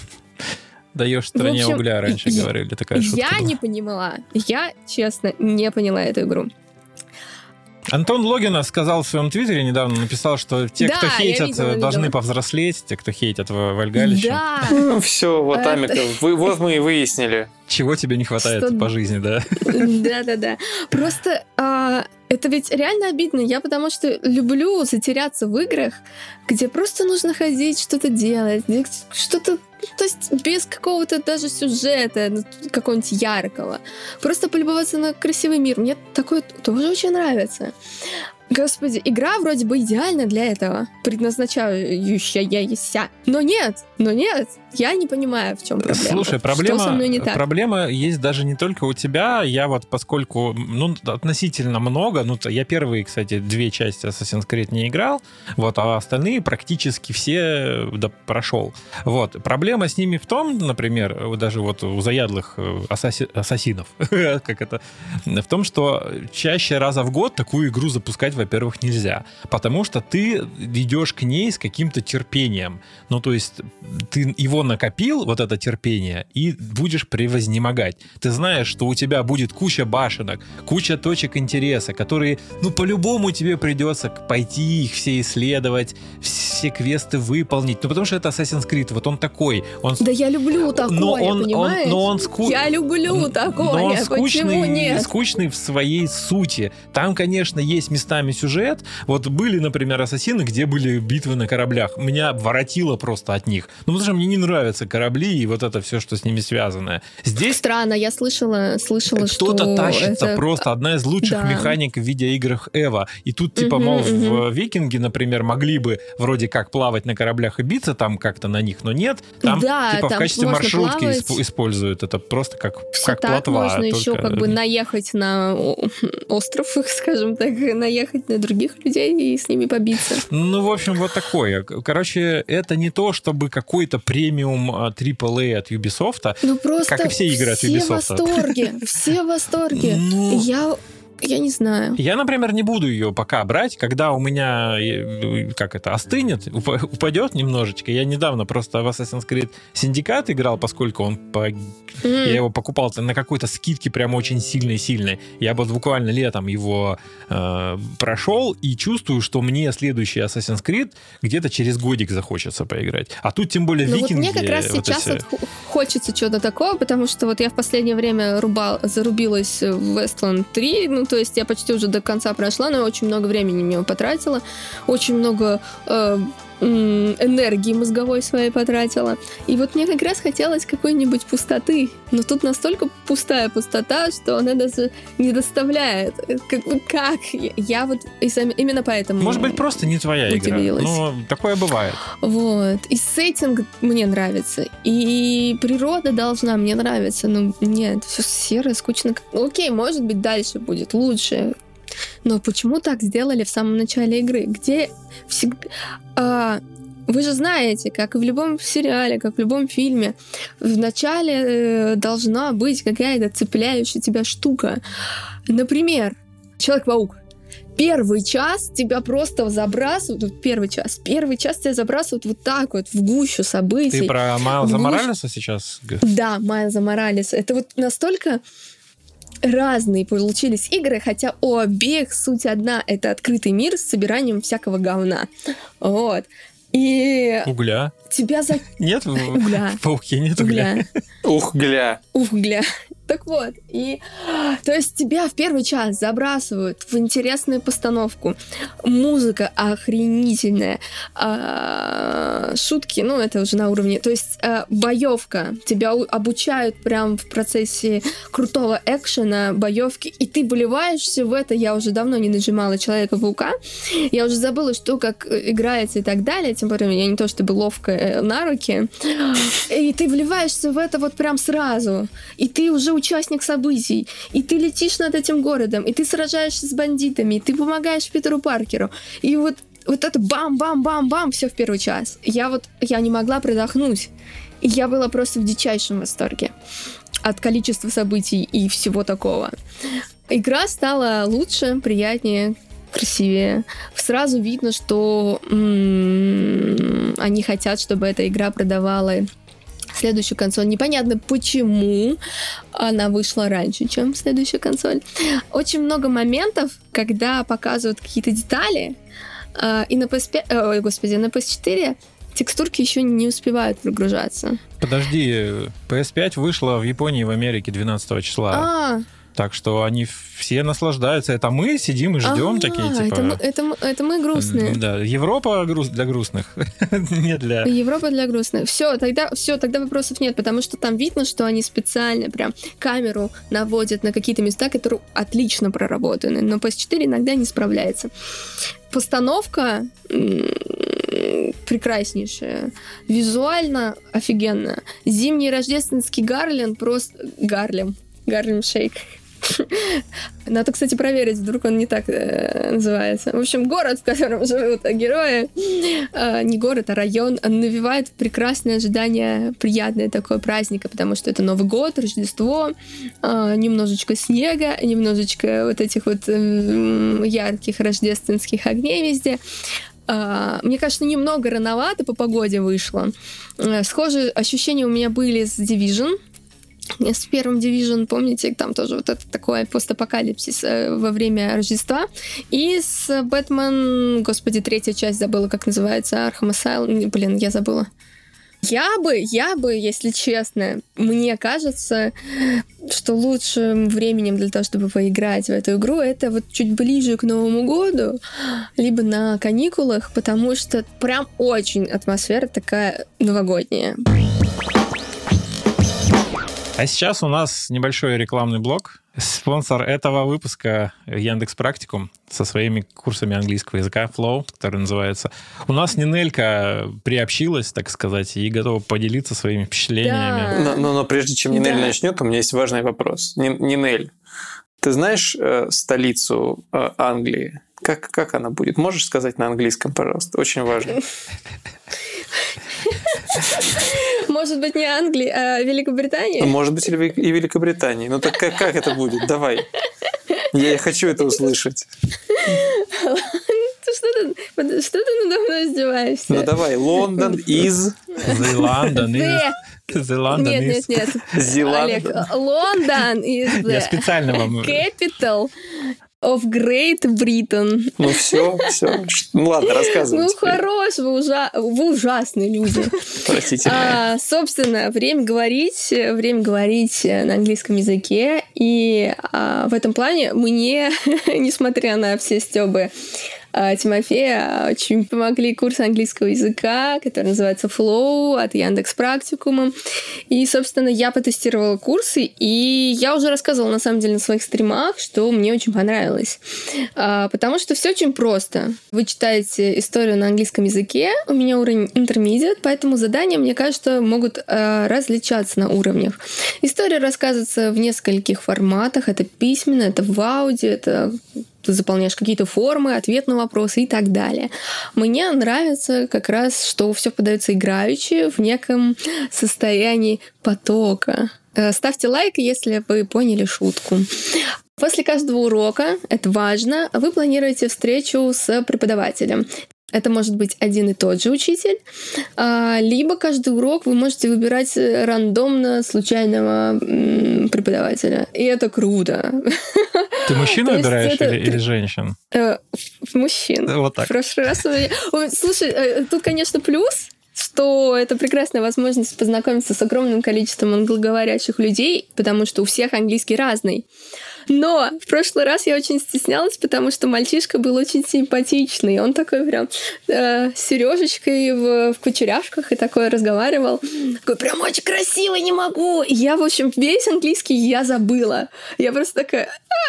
Даешь стране общем, угля, раньше я, говорили, такая шутка Я была. не поняла, я, честно, не поняла эту игру. Антон Логинов сказал в своем твиттере недавно, написал, что те, да, кто хейтят, видела, должны видела. повзрослеть, те, кто хейтят Вальгалище. Да. Ну, все, вот, Это... Амика, вы, вот мы и выяснили. Чего тебе не хватает Что... по жизни, да? Да-да-да. Просто а, это ведь реально обидно. Я потому что люблю затеряться в играх, где просто нужно ходить, что-то делать, где что-то... То есть без какого-то даже сюжета, какого-нибудь яркого. Просто полюбоваться на красивый мир. Мне такое тоже очень нравится. Господи, игра вроде бы идеальна для этого, предназначающаяся. Но нет, но нет, я не понимаю, в чем проблема. Слушай, проблема, что со мной не так? Проблема есть даже не только у тебя. Я вот, поскольку, ну, относительно много, ну, я первые, кстати, две части Assassin's Creed не играл, вот, а остальные практически все да, прошел. Вот, проблема с ними в том, например, даже вот у заядлых ассаси, ассасинов, как это, в том, что чаще раза в год такую игру запускать, во-первых, нельзя, потому что ты идешь к ней с каким-то терпением. Ну, то есть ты его накопил, вот это терпение, и будешь превознемогать. Ты знаешь, что у тебя будет куча башенок, куча точек интереса, которые, ну, по-любому тебе придется пойти их все исследовать, все квесты выполнить. Ну, потому что это Assassin's Creed, вот он такой. Он... Да я люблю такое, но он, понимаешь? Он, но он ску... Я люблю такое, но он почему скучный, нет? скучный в своей сути. Там, конечно, есть местами сюжет. Вот были, например, ассасины, где были битвы на кораблях. Меня воротило просто от них. Ну, потому что мне не нравятся корабли и вот это все, что с ними связано. Здесь... Странно, я слышала, слышала, Кто-то что тащится это... просто. Одна из лучших да. механик в видеоиграх Эва. И тут, типа, угу, мол, угу. в Викинги, например, могли бы вроде как плавать на кораблях и биться там как-то на них, но нет. Там, да, типа, там в качестве маршрутки плавать. исп- используют. Это просто как, Все как так плотва. можно только... еще как бы наехать на остров, скажем так, наехать на других людей и с ними побиться. Ну, в общем, вот такое. Короче, это не то, чтобы какой-то премиум трипл эй от Ubisoft, ну, просто как и все игры от Ubisoft. Все в восторге, все в восторге. Ну... Я... Я не знаю. Я, например, не буду ее пока брать, когда у меня, как это, остынет, упадет немножечко. Я недавно просто в Assassin's Creed Syndicate играл, поскольку он по... mm. я его покупал на какой-то скидке прям очень сильной-сильной. Я вот буквально летом его э, прошел и чувствую, что мне следующий Assassin's Creed где-то через годик захочется поиграть. А тут тем более ну, викинги... Вот мне как раз вот сейчас эти... вот хочется чего-то такого, потому что вот я в последнее время рубал, зарубилась в Wasteland три, ну, то есть я почти уже до конца прошла, но очень много времени на него потратила, очень много э, энергии мозговой своей потратила. И вот мне как раз хотелось какой-нибудь пустоты. Но тут настолько пустая пустота, что она даже не доставляет. Как? как? Я вот именно поэтому Может быть, просто не твоя удивилась. игра. Но такое бывает. Вот. И сеттинг мне нравится. И природа должна мне нравиться. Но нет, все серое, скучно. Окей, может быть, дальше будет лучше. Но почему так сделали в самом начале игры? Где всегда... А, вы же знаете, как и в любом сериале, как в любом фильме, в начале э, должна быть какая-то цепляющая тебя штука. Например, Человек-паук. Первый час тебя просто забрасывают, вот первый час, первый час тебя забрасывают вот так вот в гущу событий. Ты про Майлза гущ... Моралеса сейчас? Да, Майлза Моралеса. Это вот настолько... разные получились игры, хотя у обеих суть одна. Это открытый мир с собиранием всякого говна. Вот. И... Угля. Тебя за... Нет угля. В пауке нет угля. Ухгля. Ухгля. Так вот, и то есть тебя в первый час забрасывают в интересную постановку. Музыка охренительная. А, шутки, ну, это уже на уровне. То есть а, боевка. Тебя обучают прям в процессе крутого экшена, боевки, и ты вливаешься в это. Я уже давно не нажимала Человека-паука. Я уже забыла, что как играется и так далее. Тем более, я не то чтобы ловко на руки. И ты вливаешься в это вот прям сразу. И ты уже участник событий, и ты летишь над этим городом, и ты сражаешься с бандитами, и ты помогаешь Питеру Паркеру, и вот, вот это бам-бам-бам-бам, все в первый час. Я вот, я не могла продохнуть, и я была просто в дичайшем восторге от количества событий и всего такого. Игра стала лучше, приятнее, красивее. Сразу видно, что м-м, они хотят, чтобы эта игра продавала следующую консоль. Непонятно, почему она вышла раньше, чем следующая консоль. Очень много моментов, когда показывают какие-то детали, э, и на пи эс пять, э, ой, господи, на пи эс четыре текстурки еще не успевают прогружаться. Подожди, пи эс пять вышла в Японии и в Америке двенадцатого числа. А, Так что они все наслаждаются. Это мы сидим и ждем, а, такие, типа... Это, мы- это, мы- это мы грустные. Да, Европа груз- для грустных, не для... Европа для грустных. Все, тогда, все, тогда вопросов нет, потому что там видно, что они специально прям камеру наводят на какие-то места, которые отлично проработаны, но пи эс четыре иногда не справляется. Постановка м, прекраснейшая, визуально офигенно. Зимний рождественский Гарлем просто... Гарлем. Гарлем Шейк. Надо, кстати, проверить, вдруг он не так э, называется. В общем, город, в котором живут герои, э, не город, а район, он навевает прекрасное ожидание, приятное такое праздника, потому что это Новый год, Рождество, э, немножечко снега, немножечко вот этих вот э, ярких рождественских огней везде. Uh, мне кажется, немного рановато по погоде вышло. Uh, схожие ощущения у меня были с Division. С первым Division, помните, там тоже вот это такой постапокалипсис э, во время Рождества. И с Бэтмен, господи, третья часть, забыла, как называется, Arkham Asylum. Блин, я забыла. Я бы, я бы, если честно, мне кажется, что лучшим временем для того, чтобы поиграть в эту игру, это вот чуть ближе к Новому году, либо на каникулах, потому что прям очень атмосфера такая новогодняя. А сейчас у нас небольшой рекламный блок. Спонсор этого выпуска — Яндекс.Практикум со своими курсами английского языка Flow, который называется. У нас Нинелька приобщилась, так сказать, и готова поделиться своими впечатлениями. Да. Но, но, но прежде чем Нинель Да. начнет, у меня есть важный вопрос. Нин- Нинель, ты знаешь э, столицу э, Англии? Как, как она будет? Можешь сказать на английском, пожалуйста? Очень важно. Может быть, не Англии, а Великобритании? Может быть, и Вели- и Великобритании. Ну так как, как это будет? Давай. Я хочу это услышать. Ты что ты, что ты надо мной издеваешься? Ну давай. Лондон из... The London is... The London Нет, is... нет, нет. Зеланд. Олег, Лондон is Я the специально вам... capital of Great Britain. Ну все, все. Ну ладно, рассказывай Ну, теперь. хорош, вы, ужа... вы ужасные люди. Простите. А, собственно, время говорить, время говорить на английском языке. И а, в этом плане мне, несмотря на все стёбы Тимофея очень помогли курсы английского языка, который называется Flow от Яндекс.Практикума. И, собственно, я потестировала курсы, и я уже рассказывала, на самом деле, на своих стримах, что мне очень понравилось. Потому что все очень просто. Вы читаете историю на английском языке, у меня уровень intermediate, поэтому задания, мне кажется, могут различаться на уровнях. История рассказывается в нескольких форматах. Это письменно, это в аудио, это ты заполняешь какие-то формы, ответ на вопросы и так далее. Мне нравится как раз, что все подается играючи в неком состоянии потока. Ставьте лайк, если вы поняли шутку. После каждого урока, это важно, вы планируете встречу с преподавателем. Это может быть один и тот же учитель, либо каждый урок вы можете выбирать рандомно случайного преподавателя. И это круто. Ты мужчин выбираешь это... или, или женщин? Мужчин. Вот так. В прошлый раз... Слушай, тут, конечно, плюс, что это прекрасная возможность познакомиться с огромным количеством англоговорящих людей, потому что у всех английский разный. Но в прошлый раз я очень стеснялась, потому что мальчишка был очень симпатичный. Он такой прям э, с сережечкой в, в кучеряшках и такой разговаривал. Такой прям очень красивый, не могу. И я, в общем, весь английский я забыла. Я просто такая...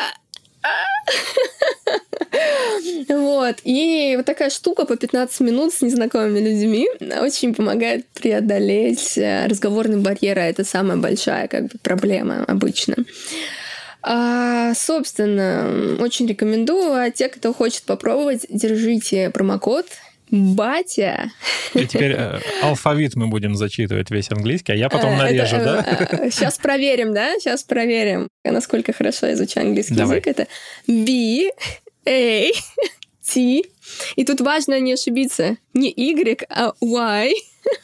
Вот. И вот такая штука по пятнадцать минут с незнакомыми людьми очень помогает преодолеть разговорный барьер. А это самая большая как бы проблема обычно. А, собственно, очень рекомендую. А те, кто хочет попробовать, держите промокод Батя. И теперь э, алфавит мы будем зачитывать весь английский, а я потом нарежу, это, да? Сейчас проверим, да? Сейчас проверим, насколько хорошо изучаю английский Давай. язык. Это B, A, T. И тут важно не ошибиться. Не Y, а Y.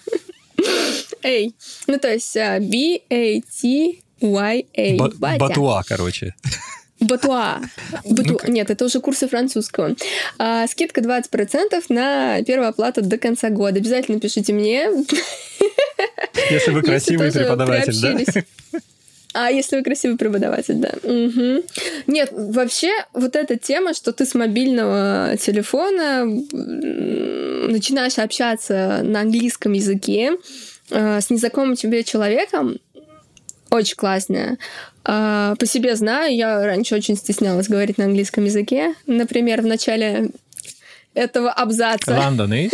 A. Ну, то есть B, A, T, Y, A. Ба- Батуа, короче. Батуа. Бату... Ну, нет, это уже курсы французского. А, скидка двадцать процентов на первую оплату до конца года. Обязательно пишите мне. Если вы красивый преподаватель, да? А если вы красивый преподаватель, да. Угу. Нет, вообще вот эта тема, что ты с мобильного телефона начинаешь общаться на английском языке с незнакомым тебе человеком, очень классная. А, по себе знаю, я раньше очень стеснялась говорить на английском языке. Например, в начале этого абзаца. London is?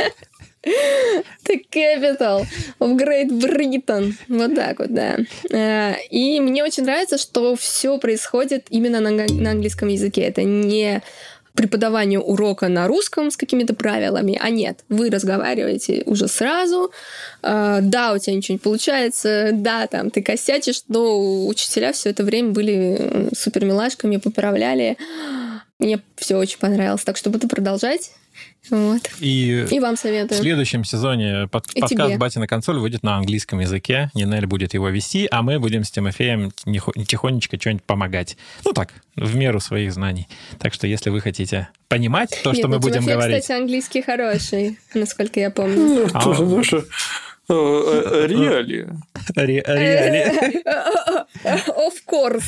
The capital of Great Britain. Вот так вот, да. А, и мне очень нравится, что все происходит именно на, на английском языке. Это не преподавание урока на русском с какими-то правилами, а нет, вы разговариваете уже сразу, э, да, у тебя ничего не получается, да, там, ты косячишь, но учителя все это время были супермилашками, поправляли, мне все очень понравилось, так что буду продолжать. Вот. И, и вам советую. В следующем сезоне под, подкаст «Батина консоль» выйдет на английском языке. Нинель будет его вести, а мы будем с Тимофеем тихонечко что-нибудь помогать. Ну так, в меру своих знаний. Так что, если вы хотите понимать то, Нет, что мы ну, будем Тимофей, говорить... кстати, английский хороший, насколько я помню. Тоже наша... Реали. Реали. Of course.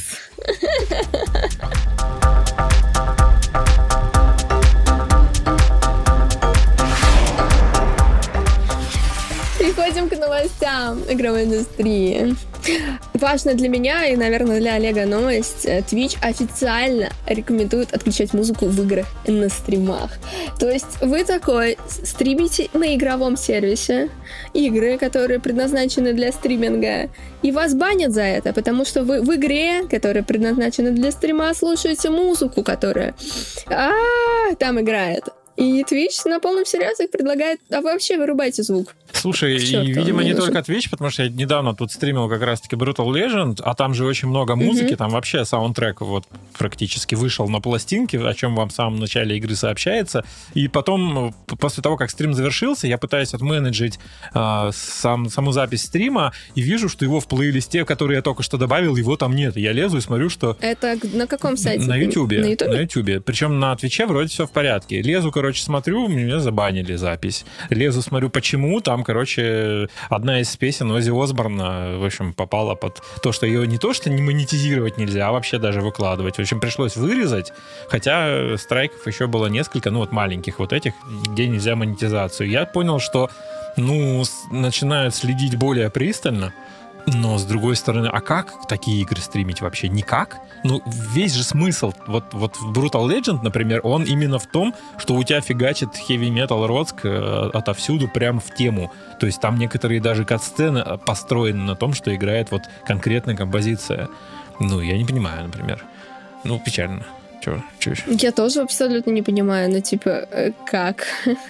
Переходим к новостям игровой индустрии. Важно для меня и, наверное, для Олега новость. Twitch официально рекомендует отключать музыку в играх и на стримах. То есть вы такой стримите на игровом сервисе игры, которые предназначены для стриминга, и вас банят за это, потому что вы в игре, которая предназначена для стрима, слушаете музыку, которая а, там играет. И Twitch на полном серьезе предлагает, а вы вообще вырубайте звук. Слушай, и, видимо, не только Twitch, потому что я недавно тут стримил как раз-таки Brutal Legend, а там же очень много музыки, mm-hmm. там вообще саундтрек вот практически вышел на пластинке, о чем вам в самом начале игры сообщается. И потом, после того, как стрим завершился, я пытаюсь отменеджить э, сам, саму запись стрима и вижу, что его в плейлисте, который я только что добавил, его там нет. Я лезу и смотрю, что... Это на каком сайте? На Ютубе. На Ютубе? На Ютубе. Причем на Твиче вроде все в порядке. Лезу, короче, смотрю, меня забанили запись. Лезу, смотрю, почему. Там, короче, одна из песен Оззи Осборна, в общем, попала под то, что ее не то, что не монетизировать нельзя, а вообще даже выкладывать. В общем, пришлось вырезать, хотя страйков еще было несколько, ну, вот маленьких вот этих, где нельзя монетизацию. Я понял, что, ну, начинают следить более пристально. Но, с другой стороны, а как такие игры стримить вообще? Никак. Ну, весь же смысл, вот, вот в Brutal Legend, например, он именно в том, что у тебя фигачит Heavy Metal Rock отовсюду прям в тему. То есть там некоторые даже кат-сцены построены на том, что играет вот конкретная композиция. Ну, я не понимаю, например. Ну, печально. Чё, чё еще? Я тоже абсолютно не понимаю, ну, типа, как?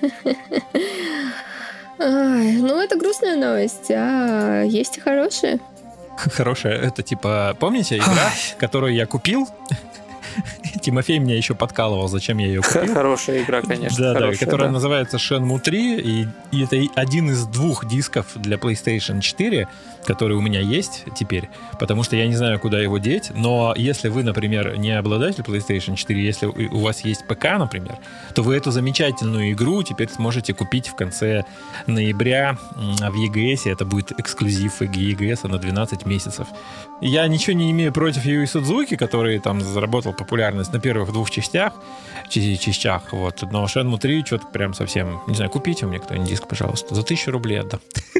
Ай, ну, это грустная новость, а есть и хорошие. Хорошая, это типа, помните, игра, которую я купил? Тимофей меня еще подкалывал, зачем я ее купил. Хорошая игра, конечно. Да, да, которая да. называется Shenmue три, и, и это один из двух дисков для PlayStation четыре, который у меня есть теперь, потому что я не знаю, куда его деть, но если вы, например, не обладатель PlayStation четыре, если у вас есть ПК, например, то вы эту замечательную игру теперь сможете купить в конце ноября в и джи эс, это будет эксклюзив и джи эс на двенадцать месяцев. Я ничего не имею против Юи Судзуки, который там заработал популярность на первых двух частях, частях, вот, но Shenmue три что-то прям совсем, не знаю, купите у меня кто-нибудь диск, пожалуйста, за тысячу рублей отдам.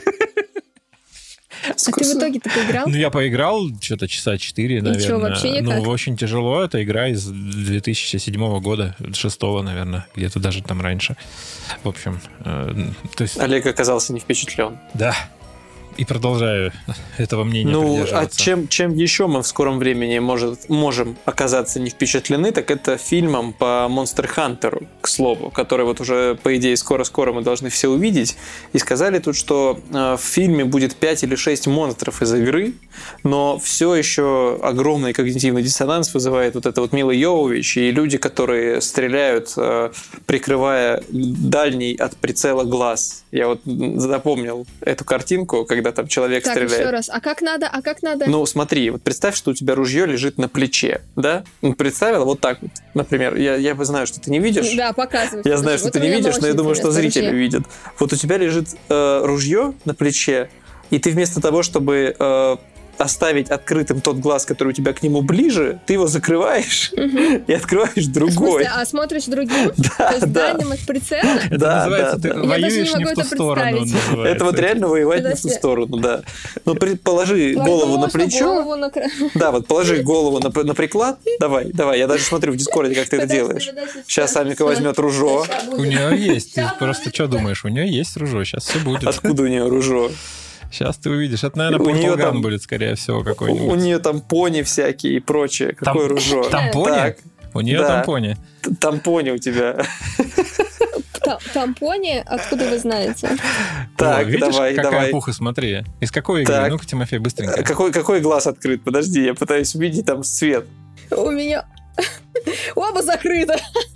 А ты в итоге-то поиграл? Ну, я поиграл что-то часа четыре, наверное. И что, вообще никак? Ну, очень тяжело. Это игра из две тысячи седьмого года, шестого, наверное, где-то даже там раньше. В общем, э, то есть... Олег оказался не впечатлен. Да. И продолжаю этого мнения ну, придерживаться. Ну, а чем, чем еще мы в скором времени может, можем оказаться не впечатлены, так это фильмом по Monster Hunter, к слову, который вот уже, по идее, скоро-скоро мы должны все увидеть. И сказали тут, что э, в фильме будет пять или шесть монстров из игры, но все еще огромный когнитивный диссонанс вызывает вот это вот Мила Йовович и люди, которые стреляют, э, прикрывая дальний от прицела глаз. Я вот запомнил эту картинку, когда там человек так, стреляет. Так, еще раз. А как надо? А как надо? Ну, смотри, вот представь, что у тебя ружье лежит на плече, да? Ну, представила вот так вот, например. Я, я бы знаю, что ты не видишь. Да, показывай. Я знаю, что вот ты не видишь, но я думаю, что зрители ружье. видят. Вот у тебя лежит э, ружье на плече, и ты вместо того, чтобы э, оставить открытым тот глаз, который у тебя к нему ближе, ты его закрываешь угу. и открываешь другой. В смысле, а смотришь другим? Да, То есть да. дальним от прицела? Это да, называется, да, ты да. воюешь не в ту сторону. Это вот реально воевать не в ту сторону, да. Ну, положи голову на плечо. Да, вот положи голову на приклад. Давай, давай, я даже смотрю в Дискорде, как ты это делаешь. Сейчас Амика возьмет ружо. У нее есть. Ты просто что думаешь? У нее есть ружо, сейчас все будет. Откуда у нее ружо? Сейчас ты увидишь. Это, наверное, Порталган будет, скорее всего, какой-нибудь. У нее там пони всякие и прочее. Там, Какое ружо? Тампони? Так. У нее да. тампони. Тампони у тебя. Тампони? Откуда вы знаете? Так, О, видишь, давай, какая давай. пуха, смотри. Из какой игры? Ну-ка, Тимофей, быстренько. Какой, какой глаз открыт? Подожди, я пытаюсь увидеть там свет. У меня... Оба закрыты.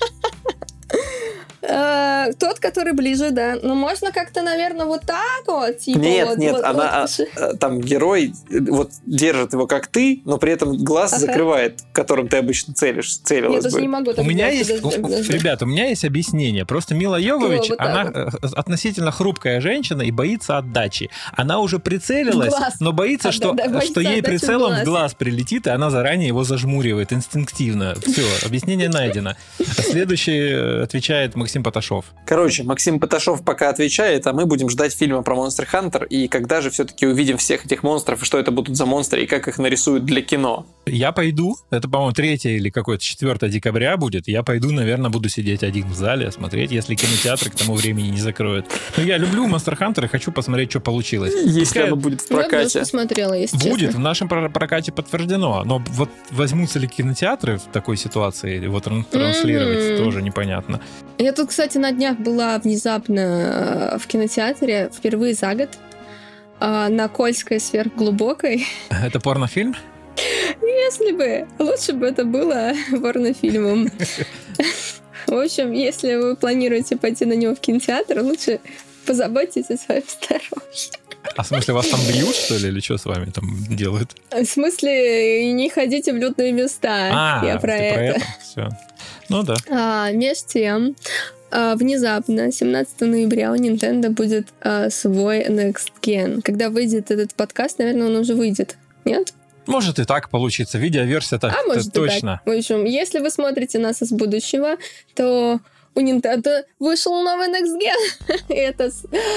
Uh, тот, который ближе, да. Ну, можно как-то, наверное, вот так вот. Типа, нет, вот, нет, вот, она, вот. А, там герой вот держит его как ты, но при этом глаз ага. закрывает, которым ты обычно целишь, целилась Нет, бы. Не могу у меня делать, есть, подожди, подожди. Ребята, у меня есть объяснение. Просто Мила Йовович, вот она вот. относительно хрупкая женщина и боится отдачи. Она уже прицелилась, глаз. но боится, а, что, да, да, что ей прицелом в глаз. в глаз прилетит, и она заранее его зажмуривает инстинктивно. Все, объяснение найдено. Следующий отвечает Максим Поташов. Короче, Максим Поташов пока отвечает, а мы будем ждать фильма про Monster Hunter, и когда же все-таки увидим всех этих монстров, и что это будут за монстры, и как их нарисуют для кино. Я пойду, это, по-моему, третье или какое-то четвёртое декабря будет, я пойду, наверное, буду сидеть один в зале, смотреть, если кинотеатры к тому времени не закроют. Но я люблю Monster Hunter и хочу посмотреть, что получилось. Если Пускай... оно будет в прокате. Я посмотрела, если Будет, честно. В нашем прокате подтверждено, но вот возьмутся ли кинотеатры в такой ситуации его транслировать, mm-hmm. тоже непонятно. Я тут, кстати, на днях была внезапно в кинотеатре впервые за год на Кольской сверхглубокой. Это порнофильм? Если бы. Лучше бы это было порнофильмом. В общем, если вы планируете пойти на него в кинотеатр, лучше позаботьтесь о своем здоровье. А в смысле, вас там бьют, что ли, или что с вами там делают? В смысле, не ходите в людные места. А, я про это. про это? Все. Ну да. А, между тем, а, внезапно, семнадцатого ноября, у Nintendo будет а, свой Next Gen. Когда выйдет этот подкаст, наверное, он уже выйдет. Нет? Может и так получится. Видеоверсия-то а может точно. В общем, если вы смотрите нас из будущего, то у Nintendo вышел новый Next Gen. и, это,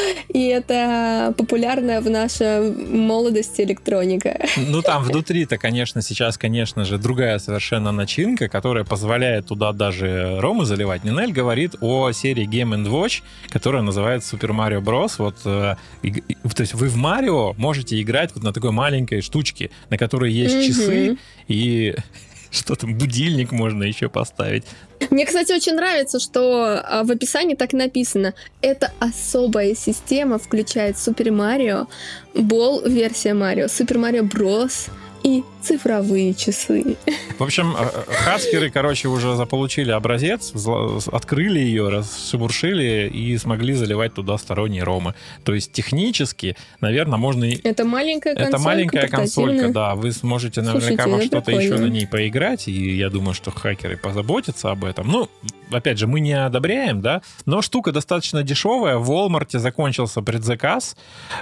и это популярная в нашей молодости электроника. Ну, там внутри-то, конечно, сейчас, конечно же, другая совершенно начинка, которая позволяет туда даже ромы заливать. Нинель говорит о серии Game энд Watch, которая называется Super Mario Bros. Вот, э, и, и, то есть вы в Марио можете играть вот на такой маленькой штучке, на которой есть mm-hmm. часы и... Что там, будильник можно еще поставить. Мне, кстати, очень нравится, что в описании так написано. Это особая система включает Super Mario, Ball версия Mario, Super Mario Bros. И цифровые часы. В общем, хаскеры, короче, уже заполучили образец, открыли ее, расшебуршили и смогли заливать туда сторонние ромы. То есть технически, наверное, можно... Это маленькая консолька. Это маленькая консолька, да. Вы сможете наверняка во что-то прикольно. еще на ней поиграть, и я думаю, что хакеры позаботятся об этом. Ну, опять же, мы не одобряем, да, но штука достаточно дешевая. В Walmart закончился предзаказ.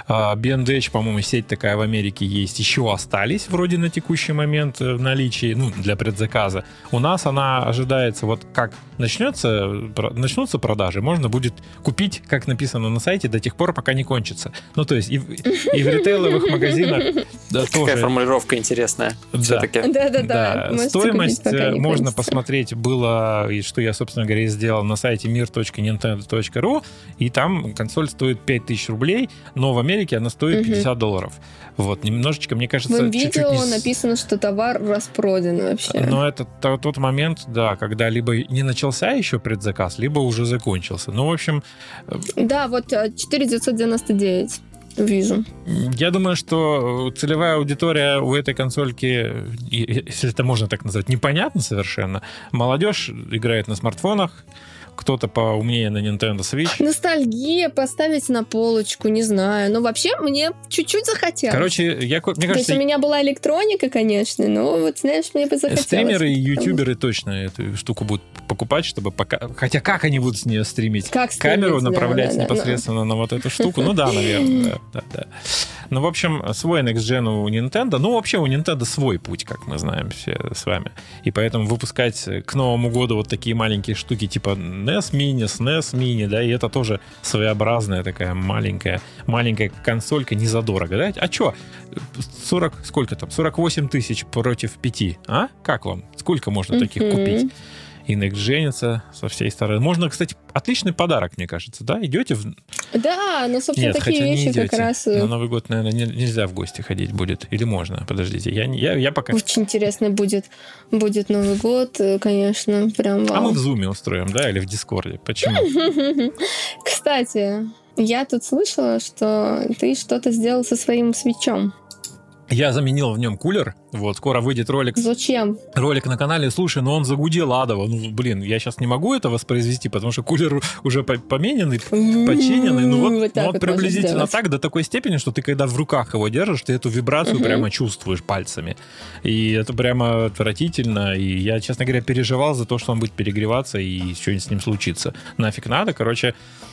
би энд эйч, по-моему, сеть такая в Америке есть, еще остались вроде на текущий момент в наличии, ну, для предзаказа. У нас она ожидается, вот как начнется, начнутся продажи, можно будет купить, как написано на сайте, до тех пор, пока не кончится. Ну, то есть и, и в ритейловых магазинах да, Какая тоже... формулировка интересная. Да. Все-таки. Да-да-да. Да. Стоимость можно посмотреть было, и что я, собственно говоря, сделал на сайте мир точка нинтендо точка ру, и там консоль стоит пять тысяч рублей, но в Америке она стоит пятьдесят долларов. Вот, немножечко, мне кажется, в чуть-чуть видео не... написано, что товар распродан вообще. Но это тот момент, да, когда либо не начался еще предзаказ, либо уже закончился. Ну, в общем... Да, вот четыре тысячи девятьсот девяносто девять. Вижу. Я думаю, что целевая аудитория у этой консольки, если это можно так назвать, непонятна совершенно. Молодежь играет на смартфонах, кто-то поумнее на Nintendo Switch. Ностальгия, поставить на полочку, не знаю. Но вообще мне чуть-чуть захотелось. Короче, я, мне кажется... То есть у меня была электроника, конечно, но вот, знаешь, мне бы захотелось. Стримеры и ютуберы точно эту штуку будут покупать, чтобы пока... Хотя как они будут с нее стримить? Как стримить? Камеру направлять да, да, непосредственно да. на вот эту штуку? Ну да, наверное. Да, да, да. Ну, в общем, свой Next Gen у Nintendo. Ну, вообще у Nintendo свой путь, как мы знаем все с вами. И поэтому выпускать к Новому году вот такие маленькие штуки типа эн и эс Mini, эс эн и эс Mini, да, и это тоже своеобразная такая маленькая, маленькая консолька, не задорого, да? А чё? сорок, сколько там? сорок восемь тысяч против пяти, а? Как вам? Сколько можно mm-hmm. таких купить? И Next Gen со всей стороны. Можно, кстати, отличный подарок, мне кажется, да? Идете в... Да, но, собственно, Нет, такие вещи как раз... На Новый год, наверное, не, нельзя в гости ходить будет. Или можно? Подождите, я, я, я пока... Очень интересно будет, будет Новый год, конечно, прям вау. А мы в Зуме устроим, да? Или в Дискорде? Почему? Кстати, я тут слышала, что ты что-то сделал со своим свитчом. Я заменил в нем кулер. Вот, скоро выйдет ролик. Зачем? Ролик на канале. Слушай, ну он загудел адово. Ну, блин, я сейчас не могу это воспроизвести, потому что кулер уже помененный, починенный. Ну, вот, вот, ну, вот приблизительно так, до такой степени, что ты, когда в руках его держишь, ты эту вибрацию угу. прямо чувствуешь пальцами. И это прямо отвратительно. И я, честно говоря, переживал за то, что он будет перегреваться и что-нибудь с ним случится. Нафиг надо. Короче,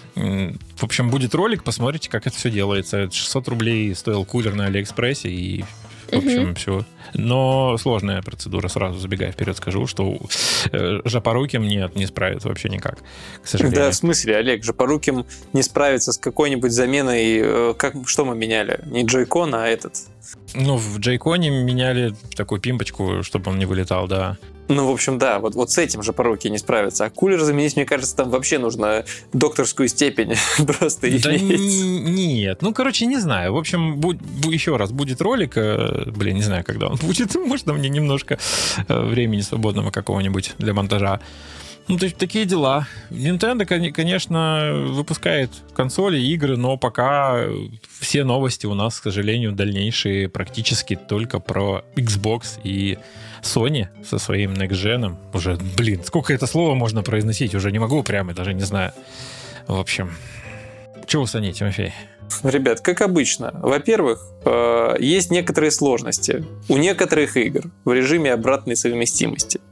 в общем, будет ролик, посмотрите, как это все делается. шестьсот рублей стоил кулер на Алиэкспрессе, и, в общем, uh-huh. все. Но сложная процедура, сразу забегая вперед, скажу, что жопоруким нет, не справится вообще никак, к сожалению. Да, в смысле, Олег, жопоруким не справится с какой-нибудь заменой, как, что мы меняли? Не джойкон, а этот... Ну, в джойконе меняли такую пимпочку, чтобы он не вылетал, да. Ну, в общем, да, вот, вот с этим же пороки не справятся. А кулер заменить, мне кажется, там вообще нужно докторскую степень просто иметь. Да нет, ну, короче, не знаю. В общем, будь, еще раз, будет ролик, блин, не знаю, когда он будет, можно мне немножко времени свободного какого-нибудь для монтажа. Ну, то есть такие дела. Nintendo, конечно, выпускает консоли, игры, но пока все новости у нас, к сожалению, дальнейшие практически только про Xbox и Sony со своим Next Gen. Уже, блин, сколько это слово можно произносить? Уже не могу прямо, даже не знаю. В общем, что у Sony, Тимофей? Ребят, как обычно, во-первых, есть некоторые сложности у некоторых игр в режиме обратной совместимости.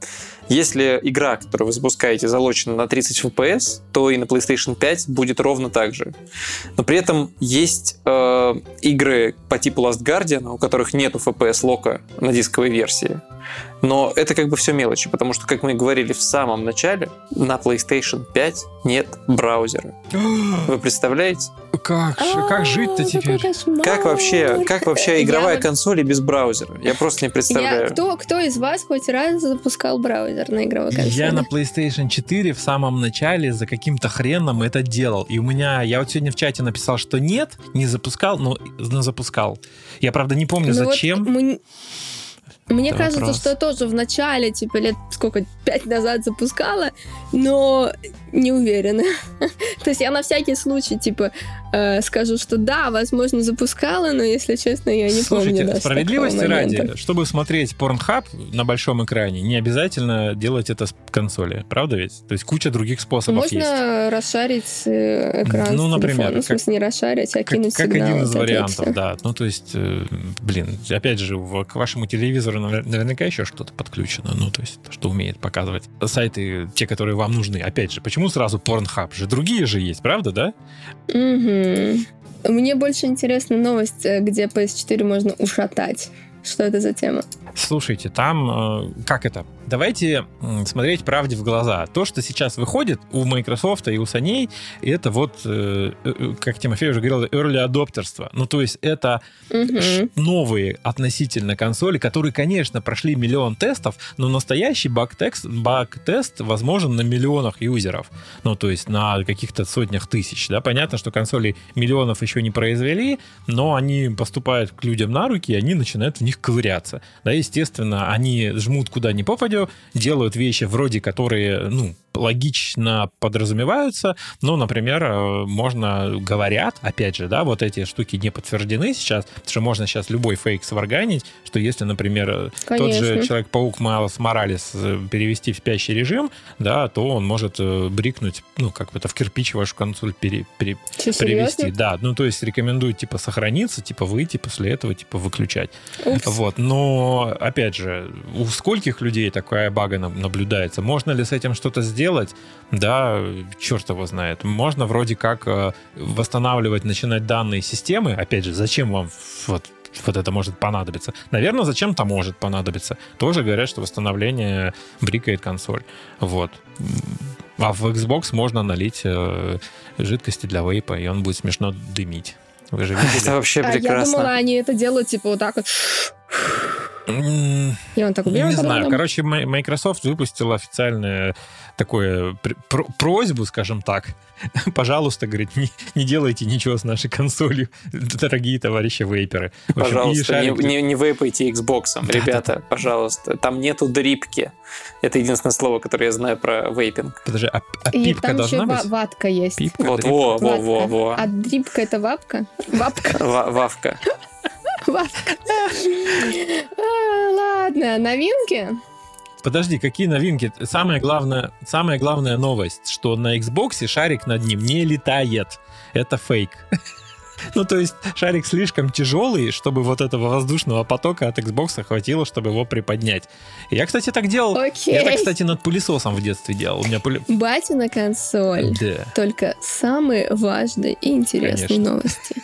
Если игра, которую вы запускаете, залочена на тридцать эф пи эс, то и на PlayStation пять будет ровно так же. Но при этом есть э, игры по типу Last Guardian, у которых нету эф пи эс-лока на дисковой версии. Но это как бы все мелочи, потому что, как мы говорили в самом начале, на PlayStation пять нет браузера. Вы представляете? Как, как жить-то теперь? Как вообще, как вообще игровая консоль без браузера? Я просто не представляю. Кто, кто из вас хоть раз запускал браузер на игровой консоли? Я на PlayStation четыре в самом начале за каким-то хреном это делал. И у меня, я вот сегодня в чате написал, что нет, не запускал, но, но запускал. Я, правда, не помню, ну зачем. Вот мы... Мне это кажется, вопрос. что я тоже в начале, типа, лет сколько, пять назад запускала, но не уверена. То есть я на всякий случай, типа, э, скажу, что да, возможно, запускала, но, если честно, я не Слушайте, помню. Слушайте, справедливости ради, чтобы смотреть Pornhub на большом экране, не обязательно делать это с консоли, правда ведь? То есть куча других способов Можно есть. Можно расшарить экран ну, с например, телефона, в смысле, не расшарить, а кинуть как, сигнал. Как один из вот вариантов, да. Ну, то есть, э, блин, опять же, в, к вашему телевизору наверняка еще что-то подключено, ну, то есть, что умеет показывать. Сайты, те, которые вам нужны. Опять же, почему сразу Pornhub? Же другие же есть, правда, да? Угу. Мне больше интересна новость, где пи эс четыре можно ушатать. Что это за тема? Слушайте, там, как это? Давайте смотреть правде в глаза. То, что сейчас выходит у Microsoft и у Sony, это вот, как Тимофей уже говорил, early adopterство. Ну, то есть это угу. новые относительно консоли, которые, конечно, прошли миллион тестов, но настоящий баг-тест, баг-тест возможен на миллионах юзеров. Ну, то есть на каких-то сотнях тысяч. Да? Понятно, что консоли миллионов еще не произвели, но они поступают к людям на руки, и они начинают в них ковыряться. Да, естественно, они жмут куда ни попадя, делают вещи вроде которые, ну, логично подразумеваются, но, например, можно, говорят, опять же, да, вот эти штуки не подтверждены сейчас, потому что можно сейчас любой фейк сварганить, что если, например, Конечно. тот же Человек-паук Майлз Моралес перевести в спящий режим, да, то он может брикнуть, ну, как бы это в кирпич вашу консоль пере, пере, перевести. Да, ну, то есть рекомендуют, типа, сохраниться, типа, выйти, после этого, типа, выключать. Упс. Вот, но, опять же, у скольких людей такая бага наблюдается? Можно ли с этим что-то сделать? Делать, да, черт его знает. Можно вроде как э, восстанавливать, начинать данные системы. Опять же, зачем вам вот, вот это может понадобиться? Наверное, зачем-то может понадобиться. Тоже говорят, что восстановление брикает консоль. Вот. А в Xbox можно налить э, жидкости для вейпа, и он будет смешно дымить. Вы же видели? Это вообще прекрасно. А я думала, они это делают типа вот так вот. И он так убьет. Не знаю. Короче, Microsoft выпустила официальную такую пр- просьбу, скажем так. Пожалуйста, говорит, не, не делайте ничего с нашей консолью, дорогие товарищи вейперы. В общем, пожалуйста, шарик... не, не, не вейпайте Xbox, да, ребята, да, да. пожалуйста. Там нету дрипки. Это единственное слово, которое я знаю про вейпинг. Подожди, а, а пипка там должна быть? Там ватка есть. Пипка, вот, во, во, во, во. А дрипка это вапка? Вапка. Вавка. Вавка. Ладно, новинки? Подожди, какие новинки? Самая главная, самая главная новость, что на Xbox шарик над ним не летает. Это фейк. Ну, то есть шарик слишком тяжелый, чтобы вот этого воздушного потока от Xbox хватило, чтобы его приподнять. Я, кстати, так делал. Окей. Я так, кстати, над пылесосом в детстве делал. У меня пыле... Батина консоль. Да. Только самые важные и интересные Конечно. новости.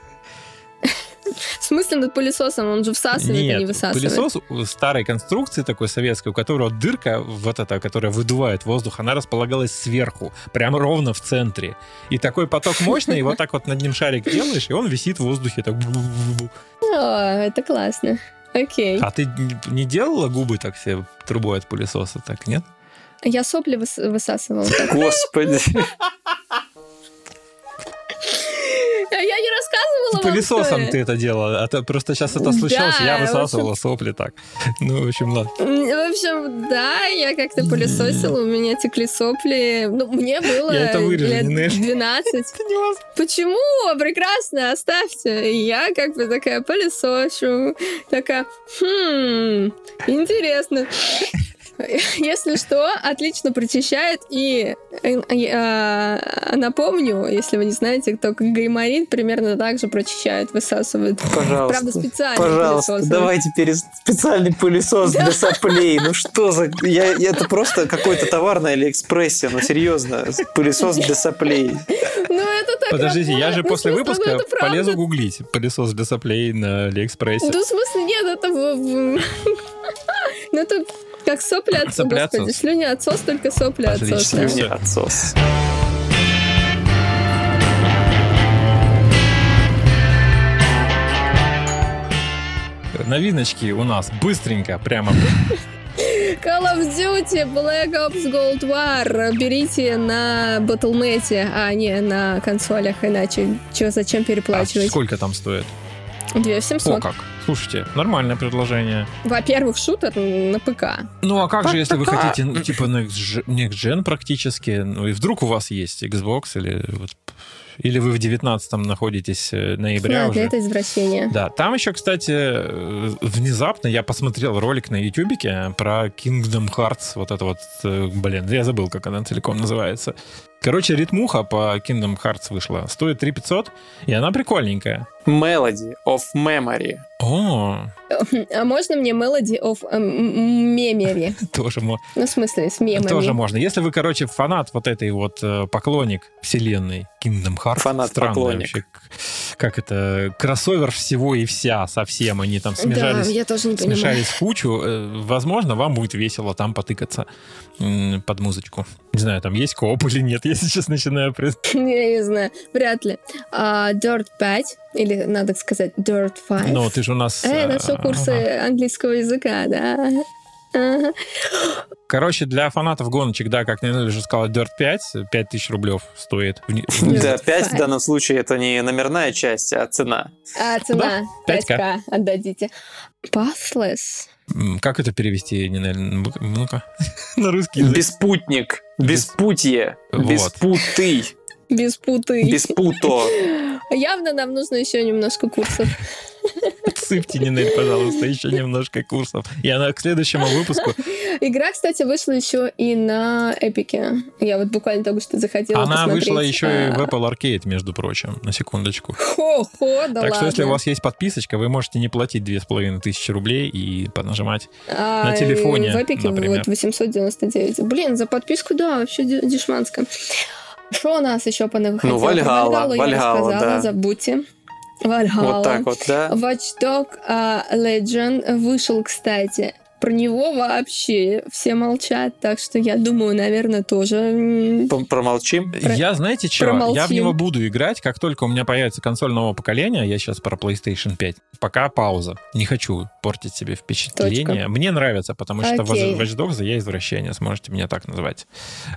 В смысле над пылесосом? Он же всасывает, Нет, а не высасывает. Пылесос старой конструкции такой советской, у которого дырка, вот эта, которая выдувает воздух, она располагалась сверху, прям ровно в центре. И такой поток мощный, и вот так вот над ним шарик делаешь, и он висит в воздухе. Так... О, это классно. Окей. А ты не делала губы так себе трубой от пылесоса, так, нет? Я сопли выс- высасывала. Господи. Я не рассказывала С пылесосом ты это делала, а то просто сейчас это случилось, да, я высасывала общем... сопли так. Ну, в общем, ладно. В общем, да, я как-то пылесосила, у меня текли сопли. Ну, мне было я это вырежу, лет не двенадцать. Почему? Прекрасно, оставьте. Я как бы такая пылесошу, такая, хм, интересно. Если что, отлично прочищает. И э, э, напомню, если вы не знаете, кто гайморит, примерно так же прочищает, высасывает. Пожалуйста. Правда, специальный Пожалуйста, пылесос. давайте перес... специальный пылесос для соплей. Ну что за... Я... Это просто какой-то товар на Алиэкспрессе. Ну серьезно, пылесос для соплей. Ну это так. Подождите, я же ну, после смысле, выпуска ну, это полезу правда. гуглить пылесос для соплей на Алиэкспрессе. Ну, в смысле, нет, это... в- в- Ну, это как сопли отсос, Сопли-отсос. господи. Слюня отсос, только сопли Отлично. отсос. да. Всё. Отсос. Новиночки у нас быстренько, прямо. Call of Duty Black Ops Cold War берите на батл точка нет, а не на консолях, иначе чё, зачем А переплачивать? сколько там стоит? две О, семьсот. как. Слушайте, нормальное предложение. Во-первых, шутер на ПК. Ну, а как же, если вы Пока. хотите, ну, типа, Next Gen практически, ну, и вдруг у вас есть Xbox, или вот, или вы в девятнадцатом находитесь э, ноября Да, уже. это извращение. Да, там еще, кстати, э, внезапно я посмотрел ролик на ютубике про Kingdom Hearts, вот это вот, э, блин, я забыл, как она целиком называется. Короче, ритмуха по Kingdom Hearts вышла. Стоит три тысячи пятьсот, и она прикольненькая. Melody of Memory. О, А можно мне Melody of э, м- Memory? тоже можно. Ну, в смысле, с мемами. Тоже можно. Если вы, короче, фанат вот этой вот э, поклонник вселенной Kingdom Hearts, Фанат-поклонник. странно вообще, к- как это, кроссовер всего и вся совсем, они там Да, смешались, я тоже не понимаю. смешались в кучу, э, возможно, вам будет весело там потыкаться м, под музычку. Не знаю, там есть кооп или нет, я сейчас начинаю... пред- Я не знаю, вряд ли. А, Dirt пять, или надо сказать Dirt пять. Но ты же у нас... Э, Это э, все курсы ага. английского языка, да. Ага. Короче, для фанатов гоночек, да, как я уже сказал, Dirt пять, пять тысяч рублев стоит. Вни- Dirt Да, пять в пять. данном случае это не номерная часть, а цена. А цена Да, пять пять ка отдадите. Pathless. М, Как это перевести, Нинель? Ну-ка, ну-ка. На русский язык. Беспутник. Беспутье. Вот. Беспутый. Без путы. Беспуто. Явно нам нужно еще немножко курсов. Сыпьте, Нинель, пожалуйста, еще немножко курсов. И она к следующему выпуску. Игра, кстати, вышла еще и на Эпике. Я вот буквально только что захотела Она посмотреть. вышла еще и в А, Apple Arcade, между прочим, на секундочку. Хо-хо, да Так что, если у ладно. вас есть подписочка, вы можете не платить две с половиной тысячи рублей и понажимать. А, на телефоне, в Эпике например. вот восемьсот девяносто девять. Блин, за подписку, да, вообще де- дешманско. Что у нас еще понавыходило? Ну, Вальгалла, Про Вальгаллу я Вальгалла, рассказала, да. забудьте. Вальгалла. Вот так вот, да? Watch Dogs а, Legion вышел, кстати. Про него вообще все молчат, так что я думаю, наверное, тоже... м, П- Промолчим. Про- Я, знаете что, промолчим. я в него буду играть, как только у меня появится консоль нового поколения, я сейчас про PlayStation пять. Пока пауза. Не хочу портить себе впечатление. Точка. Мне нравится, потому что в Окей. Watch Dogs я извращение, сможете меня так назвать.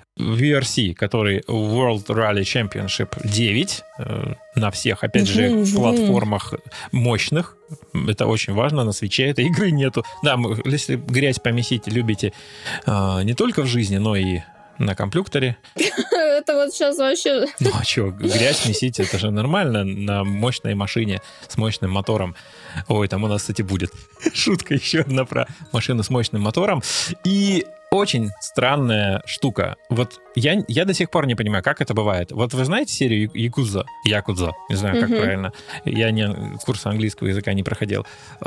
ви ар си, который World Rally Championship девять, э, на всех, опять же, Вжум-вжум. платформах мощных. Это очень важно, на свитче этой игры нету. Да, мы- если грязь помесить любите э, не только в жизни, но и на компьютере. Это вот сейчас вообще... Ну а что, грязь месить, это же нормально на мощной машине с мощным мотором. Ой, там у нас, кстати, будет шутка еще одна про машину с мощным мотором. И очень странная штука. Вот я, я до сих пор не понимаю, как это бывает. Вот вы знаете серию Якудза? Якудза, не знаю, как Мгм. правильно. Я не курс английского языка не проходил.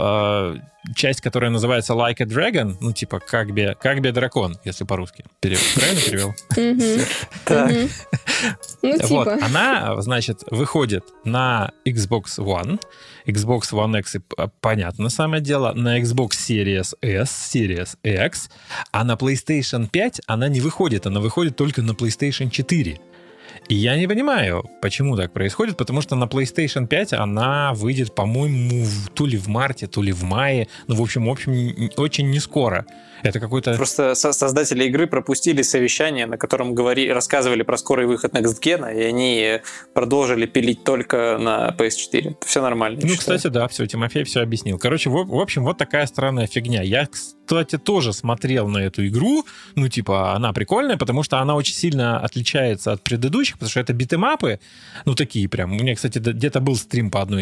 А, часть, которая называется Like a Dragon, ну типа как бы, как бы дракон, если по-русски. Пере- Правильно перевел? Мгм. Так. Мгм. Ну, Вот, типа. она, значит, выходит на Xbox One, Xbox One X, и п- понятно, самое дело, на Xbox Series S, Series X, а на PlayStation пять она не выходит, она выходит только на PlayStation четыре. И я не понимаю, почему так происходит, потому что на PlayStation пять она выйдет, по-моему, в- то ли в марте, то ли в мае, ну, в общем, в общем, н- очень не скоро. Это какой-то... Просто со- создатели игры пропустили совещание, на котором говори, рассказывали про скорый выход Next Gen, и они продолжили пилить только на пи эс четыре. Все нормально. я Ну, считаю. кстати, да, все, Тимофей все объяснил. Короче, в, в общем, вот такая странная фигня. Я, кстати, тоже смотрел на эту игру. Ну, типа, она прикольная, потому что она очень сильно отличается от предыдущих, потому что это битэмапы, ну, такие прям. У меня, кстати, д- где-то был стрим по одной из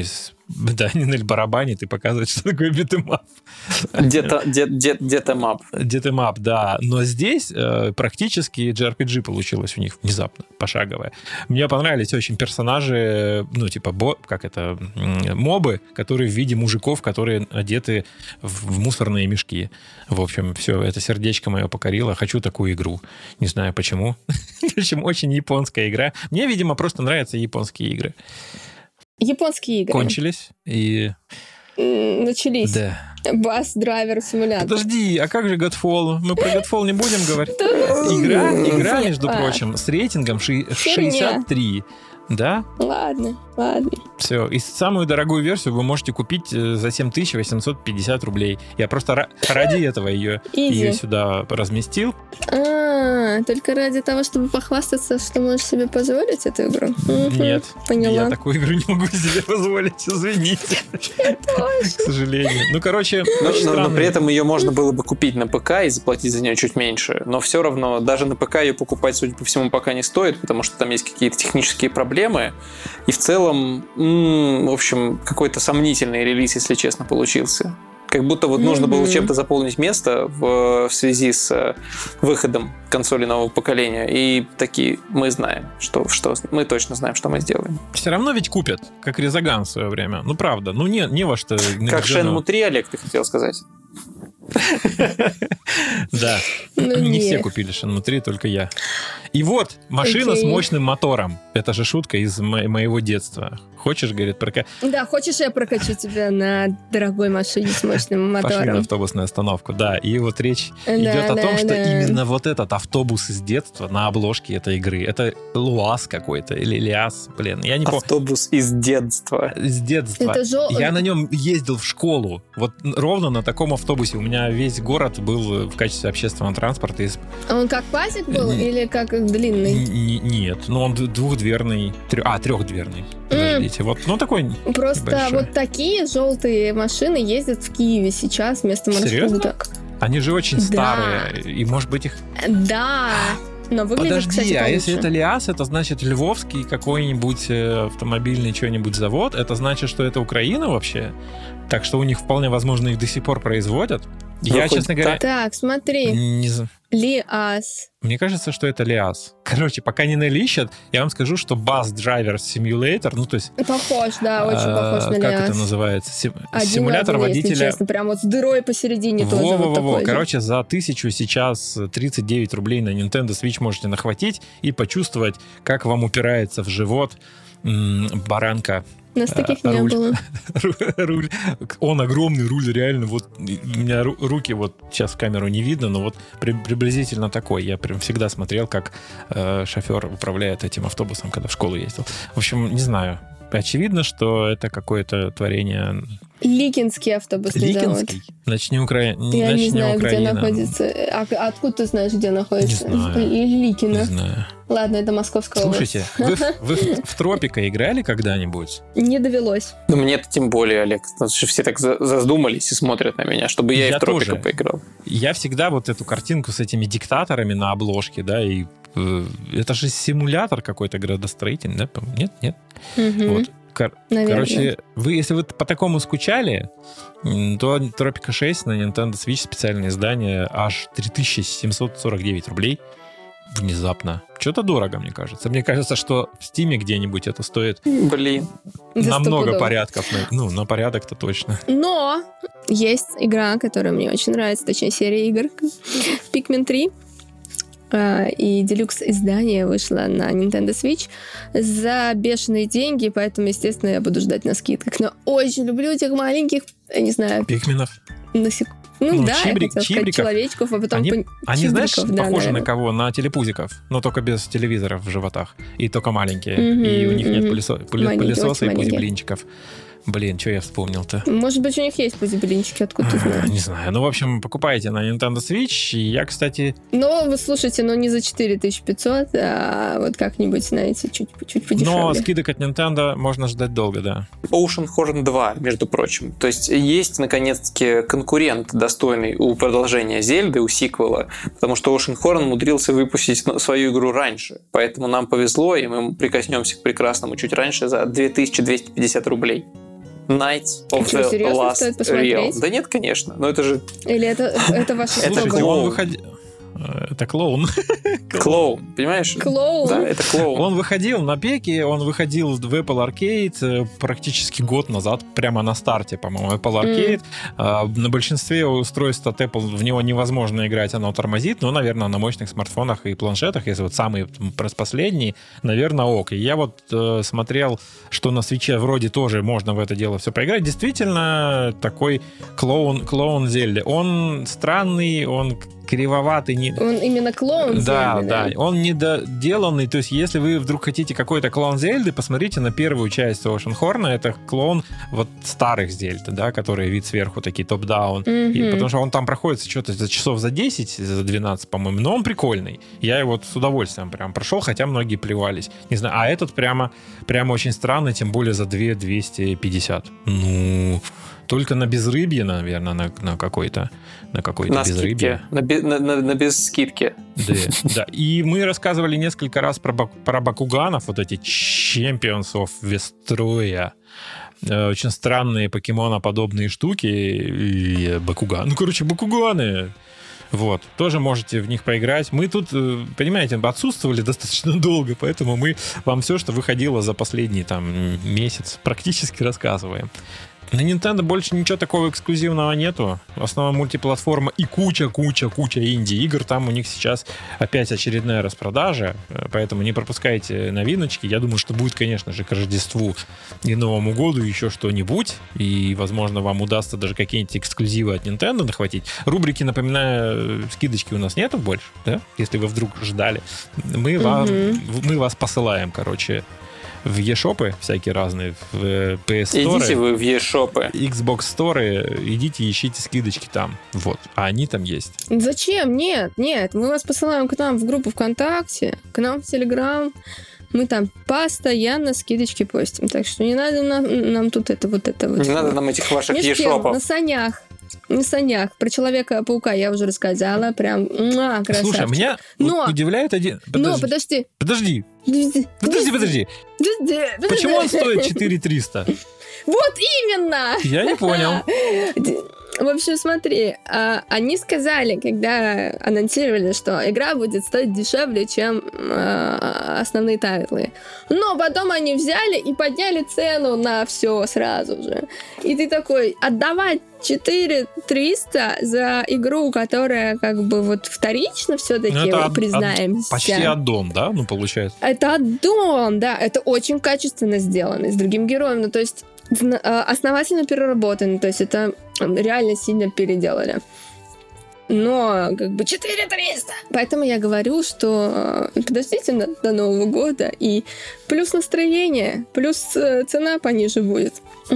Да, Нинель барабанит и показывает, что такое битэмап. Детэмап. Детэмап, да. Но здесь э, практически джей ар пи джи получилось у них внезапно, пошаговое. Мне понравились очень персонажи, ну, типа, бо, как это, мобы, которые в виде мужиков, которые одеты в, в мусорные мешки. В общем, все, это сердечко мое покорило. Хочу такую игру. Не знаю, почему. В общем, очень японская игра. Мне, видимо, просто нравятся японские игры. Японские игры. Кончились и... Начались. Да. Бас Драйвер Симулятор. Подожди, а как же Godfall? Мы про Godfall не будем говорить? Игра, игра, между прочим, с рейтингом шестьдесят три. Да? Ладно, ладно. Все. И самую дорогую версию вы можете купить за семь тысяч восемьсот пятьдесят рублей. Я просто ради этого ее, ее сюда разместил. А, только ради того, чтобы похвастаться, что можешь себе позволить эту игру? Нет. Поняла. Я такую игру не могу себе позволить, извините. К сожалению. Ну, короче, но при этом ее можно было бы купить на ПК и заплатить за нее чуть меньше. Но все равно даже на ПК ее покупать, судя по всему, пока не стоит, потому что там есть какие-то технические проблемы. И в целом, м-м, в общем, какой-то сомнительный релиз, если честно, получился. Как будто вот mm-hmm. нужно было чем-то заполнить место в, в связи с выходом консоли нового поколения. И такие, мы знаем, что, что мы точно знаем, что мы сделаем. Все равно ведь купят, как Резаган в свое время. Ну, правда. Ну, не, не во что... Как Shenmue три, Олег, ты хотел сказать? Да. Не все купили Shenmue три, только я. И вот, машина с мощным мотором. Это же шутка из моего детства. Хочешь, говорит, прокатить? Да, хочешь, я прокачу тебя на дорогой машине с мощным мотором. Пошли на автобусную остановку, да. И вот речь идет о том, что именно вот этот автобус из детства на обложке этой игры. Это ЛуАЗ какой-то или ЛиАЗ, блин, я не помню. Автобус из детства. Из детства. Я на нем ездил в школу. Вот ровно на таком автобусе. У меня весь город был в качестве общественного транспорта. А он как пазик был или как длинный? Нет, ну он двухдверный. А, трехдверный. Подождите, вот, ну такой просто небольшой. Вот такие желтые машины ездят в Киеве сейчас вместо маршруток. Они же очень старые, да. И может быть их... Да, но выглядит, подожди, кстати, а получше. Если это ЛиАЗ, это значит львовский какой-нибудь автомобильный что-нибудь завод, это значит, что это Украина вообще? Так что у них вполне возможно их до сих пор производят. Ну, я, честно говоря... Так, смотри. Не... ЛиАЗ. Мне кажется, что это ЛиАЗ. Короче, пока не налищат, я вам скажу, что Bus Driver Simulator, ну то есть... Похож, да, очень похож на ЛиАЗ. Как это называется? Сим... Один Симулятор один, водителя... если честно, прям вот с дырой посередине во, тоже во, вот во, такой во. же. Короче, за тысячу сейчас тридцать девять рублей на Nintendo Switch можете нахватить и почувствовать, как вам упирается в живот м- баранка. У нас таких не руль, было. Руль. Он огромный, руль реально, вот у меня руки вот сейчас в камеру не видно, но вот при, приблизительно такой. Я прям всегда смотрел, как э, шофер управляет этим автобусом, когда в школу ездил. В общем, не знаю. Очевидно, что это какое-то творение... Ликинский автобусный Ликинский? завод. Значит, не Украина. Я Значит, не знаю, не Украина. где находится. А откуда ты знаешь, где находится? Не знаю. Ликино. Не знаю. Ладно, это Московская Слушайте, область. Слушайте, вы, вы в Тропика играли когда-нибудь? Не довелось. Ну, мне-то тем более, Олег. Все так задумались и смотрят на меня, чтобы я, я и в Тропика тоже. Поиграл. Я всегда вот эту картинку с этими диктаторами на обложке, да, и э, это же симулятор какой-то градостроительный, да? Нет? Нет? Угу. Вот. Кор- короче, вы, если вы по такому скучали, то Тропика шесть на Nintendo Switch специальное издание аж три тысячи семьсот сорок девять рублей. Внезапно. Что-то дорого, мне кажется. Мне кажется, что в Стиме где-нибудь это стоит Блин. намного порядков. Ну, на порядок-то точно. Но есть игра, которая мне очень нравится, точнее, серия игр. Pikmin три. И делюкс-издание вышло на Nintendo Switch за бешеные деньги, поэтому, естественно, я буду ждать на скидках. Но очень люблю этих маленьких, я не знаю... Пикменов? Насек... Ну, ну да, чибрик, я хотела сказать человечков, а потом... Они, по... они знаешь, да, похожи наверное. на кого? На телепузиков, но только без телевизоров в животах. И только маленькие. Mm-hmm, и у них mm-hmm. нет пылесо... Маленькие, пылесоса и маленькие. пузеблинчиков. Блин, что я вспомнил-то? Может быть, у них есть пузеблинчики, откуда ты знаешь? Не знаю. Ну, в общем, покупайте на Nintendo Switch. И я, кстати... Ну, вы слушайте, но не за четыре тысячи пятьсот, а вот как-нибудь, знаете, чуть-чуть подешевле. Но скидок от Nintendo можно ждать долго, да. Oceanhorn два, между прочим. То есть есть, наконец-таки, конкурент достойный у продолжения Зельды, у сиквела, потому что Oceanhorn умудрился выпустить свою игру раньше. Поэтому нам повезло, и мы прикоснемся к прекрасному чуть раньше за две тысячи двести пятьдесят рублей. Knights of Что, the серьезно, Last стоит посмотреть? Realm. Да нет, конечно, но это же... Или это, это ваша Это строго? клоун. Он выходил... Это клоун. Клоун, понимаешь? Клоун? Да, это клоун. Он выходил на пеке, он выходил в Apple Arcade практически год назад, прямо на старте, по-моему, Apple Arcade. Mm. На большинстве устройств от Apple в него невозможно играть, оно тормозит, но, наверное, на мощных смартфонах и планшетах, если вот самые последние, наверное, ок. И я вот э, смотрел, что на Switch'е вроде тоже можно в это дело все поиграть. Действительно, такой клоун, клоун Зельды. Он странный, он кривоватый. Не... Он именно клоун да, Зельды, да, да? Он недоделанный. То есть, если вы вдруг хотите какой-то клоун Зельды, посмотрите на первую часть Oceanhorn. Это клоун вот старых Зельд, да, которые вид сверху, такие топ-даун. Mm-hmm. И, потому что он там проходит что-то за часов за десять, за двенадцать, по-моему. Но он прикольный. Я его с удовольствием прям прошел, хотя многие плевались. Не знаю, а этот прямо, прямо очень странный, тем более за две тысячи двести пятьдесят. Ну... Только на безрыбье, наверное, на, на какой-то, на какой-то на безрыбье. На, на, на, на безскидке. Да, да. И мы рассказывали несколько раз про, про бакуганов, вот эти Champions of Vestroia. Очень странные покемоноподобные штуки. И бакуган. Ну, короче, бакуганы. Вот, тоже можете в них поиграть. Мы тут, понимаете, отсутствовали достаточно долго, поэтому мы вам все, что выходило за последний там месяц, практически рассказываем. На Nintendo больше ничего такого эксклюзивного нету. В основном мультиплатформа и куча-куча-куча инди-игр. Там у них сейчас опять очередная распродажа, поэтому не пропускайте новиночки. Я думаю, что будет, конечно же, к Рождеству и Новому году еще что-нибудь. И, возможно, вам удастся даже какие-нибудь эксклюзивы от Nintendo нахватить. Рубрики, напоминаю, скидочки у нас нету больше, да? Если вы вдруг ждали. Мы, mm-hmm. вам, мы вас посылаем, короче, в eShop'ы всякие разные, в пи эс Store. Идите вы в eShop'ы. Xbox Store, идите ищите скидочки там. Вот. А они там есть. Зачем? Нет, нет. Мы вас посылаем к нам в группу ВКонтакте, к нам в Телеграм. Мы там постоянно скидочки постим. Так что не надо нам, нам тут это вот это вот. Не надо нам этих ваших eShop'ов. На санях. На санях. Про Человека-паука я уже рассказала. Прям муа, красавчик. Слушай, меня но, удивляет один... Подожди. Но, подожди. Подожди. Подожди, подожди. подожди. подожди. Почему он стоит четыре тысячи триста? Вот именно! Я не понял. В общем, смотри, они сказали, когда анонсировали, что игра будет стоить дешевле, чем основные тайтлы. Но потом они взяли и подняли цену на все сразу же. И ты такой, отдавать четыре тысячи триста за игру, которая как бы вот вторично все-таки, ну, признаемся. Ад, почти аддон, да? Ну, получается. Это аддон, да. Это очень качественно сделано, с другим героем. Ну, то есть основательно переработано. То есть это реально сильно переделали. Но как бы четыре тысячи триста. Поэтому я говорю, что подождите до, до Нового года. И плюс настроение, плюс цена пониже будет.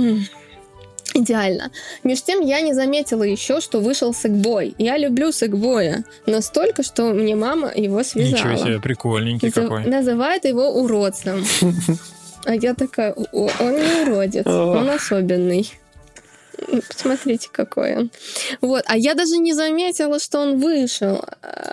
Идеально. Между тем, я не заметила еще, что вышел Sackboy. Я люблю Sackboy настолько, что мне мама его связала. Ничего себе, прикольненький Назов... какой. Называет его уродцем. А я такая, он не уродец, он особенный. Посмотрите, какой он. Вот. А я даже не заметила, что он вышел.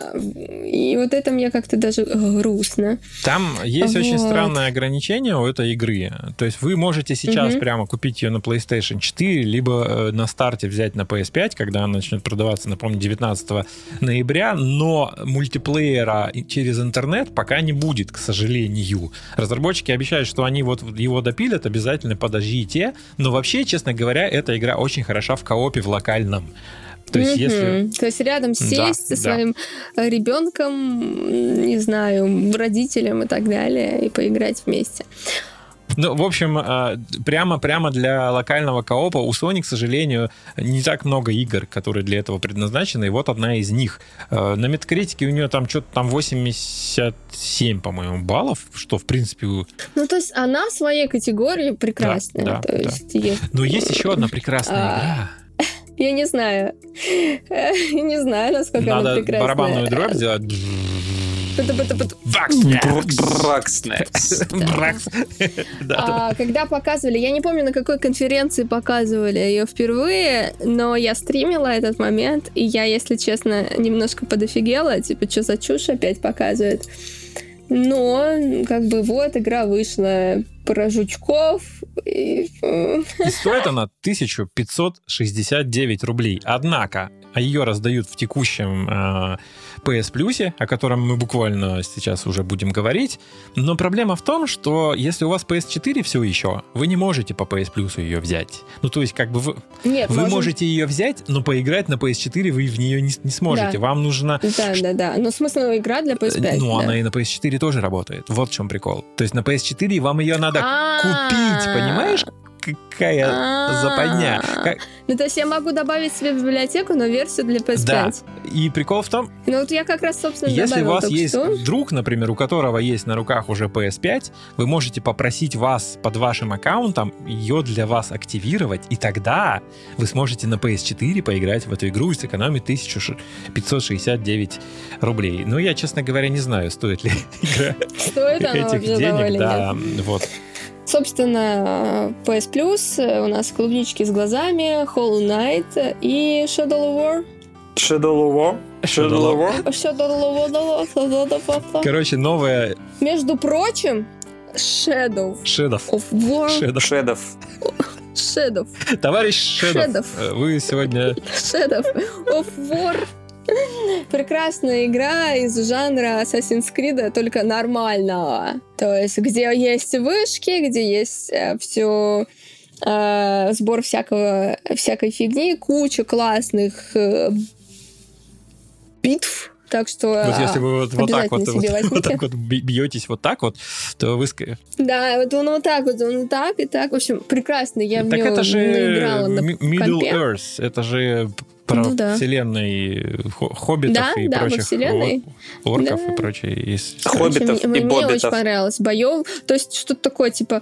И вот это мне как-то даже грустно. Там есть вот. Очень странное ограничение у этой игры. То есть вы можете сейчас угу. прямо купить ее на PlayStation четыре, либо на старте взять на пи эс пять, когда она начнет продаваться, напомню, девятнадцатого ноября, но мультиплеера через интернет пока не будет, к сожалению. Разработчики обещают, что они вот его допилят, обязательно подождите. Но вообще, честно говоря, эта игра очень хороша в коопе в локальном. То есть, mm-hmm. если... То есть рядом сесть да, со своим да. ребенком, не знаю, родителем и так далее, и поиграть вместе. Ну, в общем, прямо, прямо для локального коопа у Sony, к сожалению, не так много игр, которые для этого предназначены, и вот одна из них. На Metacritic у нее там что-то там восемьдесят семь, по-моему, баллов, что, в принципе... Ну, то есть она в своей категории прекрасная. Да, то да, есть да. есть... Но есть еще одна прекрасная игра. Я не знаю. Не знаю, насколько Надо она прекрасная. Надо барабанную дробь сделать. Бракснекс. Когда показывали, я не помню, на какой конференции показывали ее впервые, но я стримила этот момент, и я, если честно, немножко подофигела, типа, что за чушь опять показывает. Но, как бы, вот, игра вышла про жучков. И, и стоит она тысяча пятьсот шестьдесят девять рублей. Однако, ее раздают в текущем э, пи эс Plus, о котором мы буквально сейчас уже будем говорить. Но проблема в том, что если у вас пи эс четыре все еще, вы не можете по пи эс Plus ее взять. Ну, то есть, как бы вы, Нет, вы можем... можете ее взять, но поиграть на пи эс четыре вы в нее не, не сможете. Да. Вам нужно... Да, да, да. Но смысл игра для пи эс пять. Ну, да. она и на пи эс четыре тоже работает. Вот в чем прикол. То есть на пи эс четыре вам ее надо купить, понимаешь? Какая западня. Как... Ну, то есть я могу добавить себе в библиотеку, но версию для пи эс пять. Да. И прикол в том... Ну, вот я как раз, собственно, если у вас есть что. друг, например, у которого есть на руках уже пи эс пять, вы можете попросить вас под вашим аккаунтом ее для вас активировать, и тогда вы сможете на пи эс четыре поиграть в эту игру и сэкономить тысяча пятьсот шестьдесят девять рублей. Ну, я, честно говоря, не знаю, стоит ли игра стоит этих денег. Да, вот. Собственно, пи эс Plus у нас клубнички с глазами, Hollow Knight и Shadow of War. Shadow of War? Shadow of War? Shadow of War. Короче, новая... Между прочим, Shadow Shadow of War. Shadow. Shadow. Shadow. Товарищ Shadow, вы сегодня... Shadow of War. Прекрасная игра из жанра Assassin's Creed, только нормального. То есть, где есть вышки, где есть э, все э, сбор всякого, всякой фигни, куча классных э, битв. Так что вот если вы вот, вот, так вот, вот, вот так вот бьетесь вот так вот, то вы... Да, вот он вот так вот, он вот так и так. В общем, прекрасно. Я так в него это же наиграла на Middle компе. Earth. Это же про ну, да. вселенной хоббитов да, и да, прочих орков да. и прочее. Хоббитов мне, и мне боббитов. очень понравилось. Боев, то есть что-то такое, типа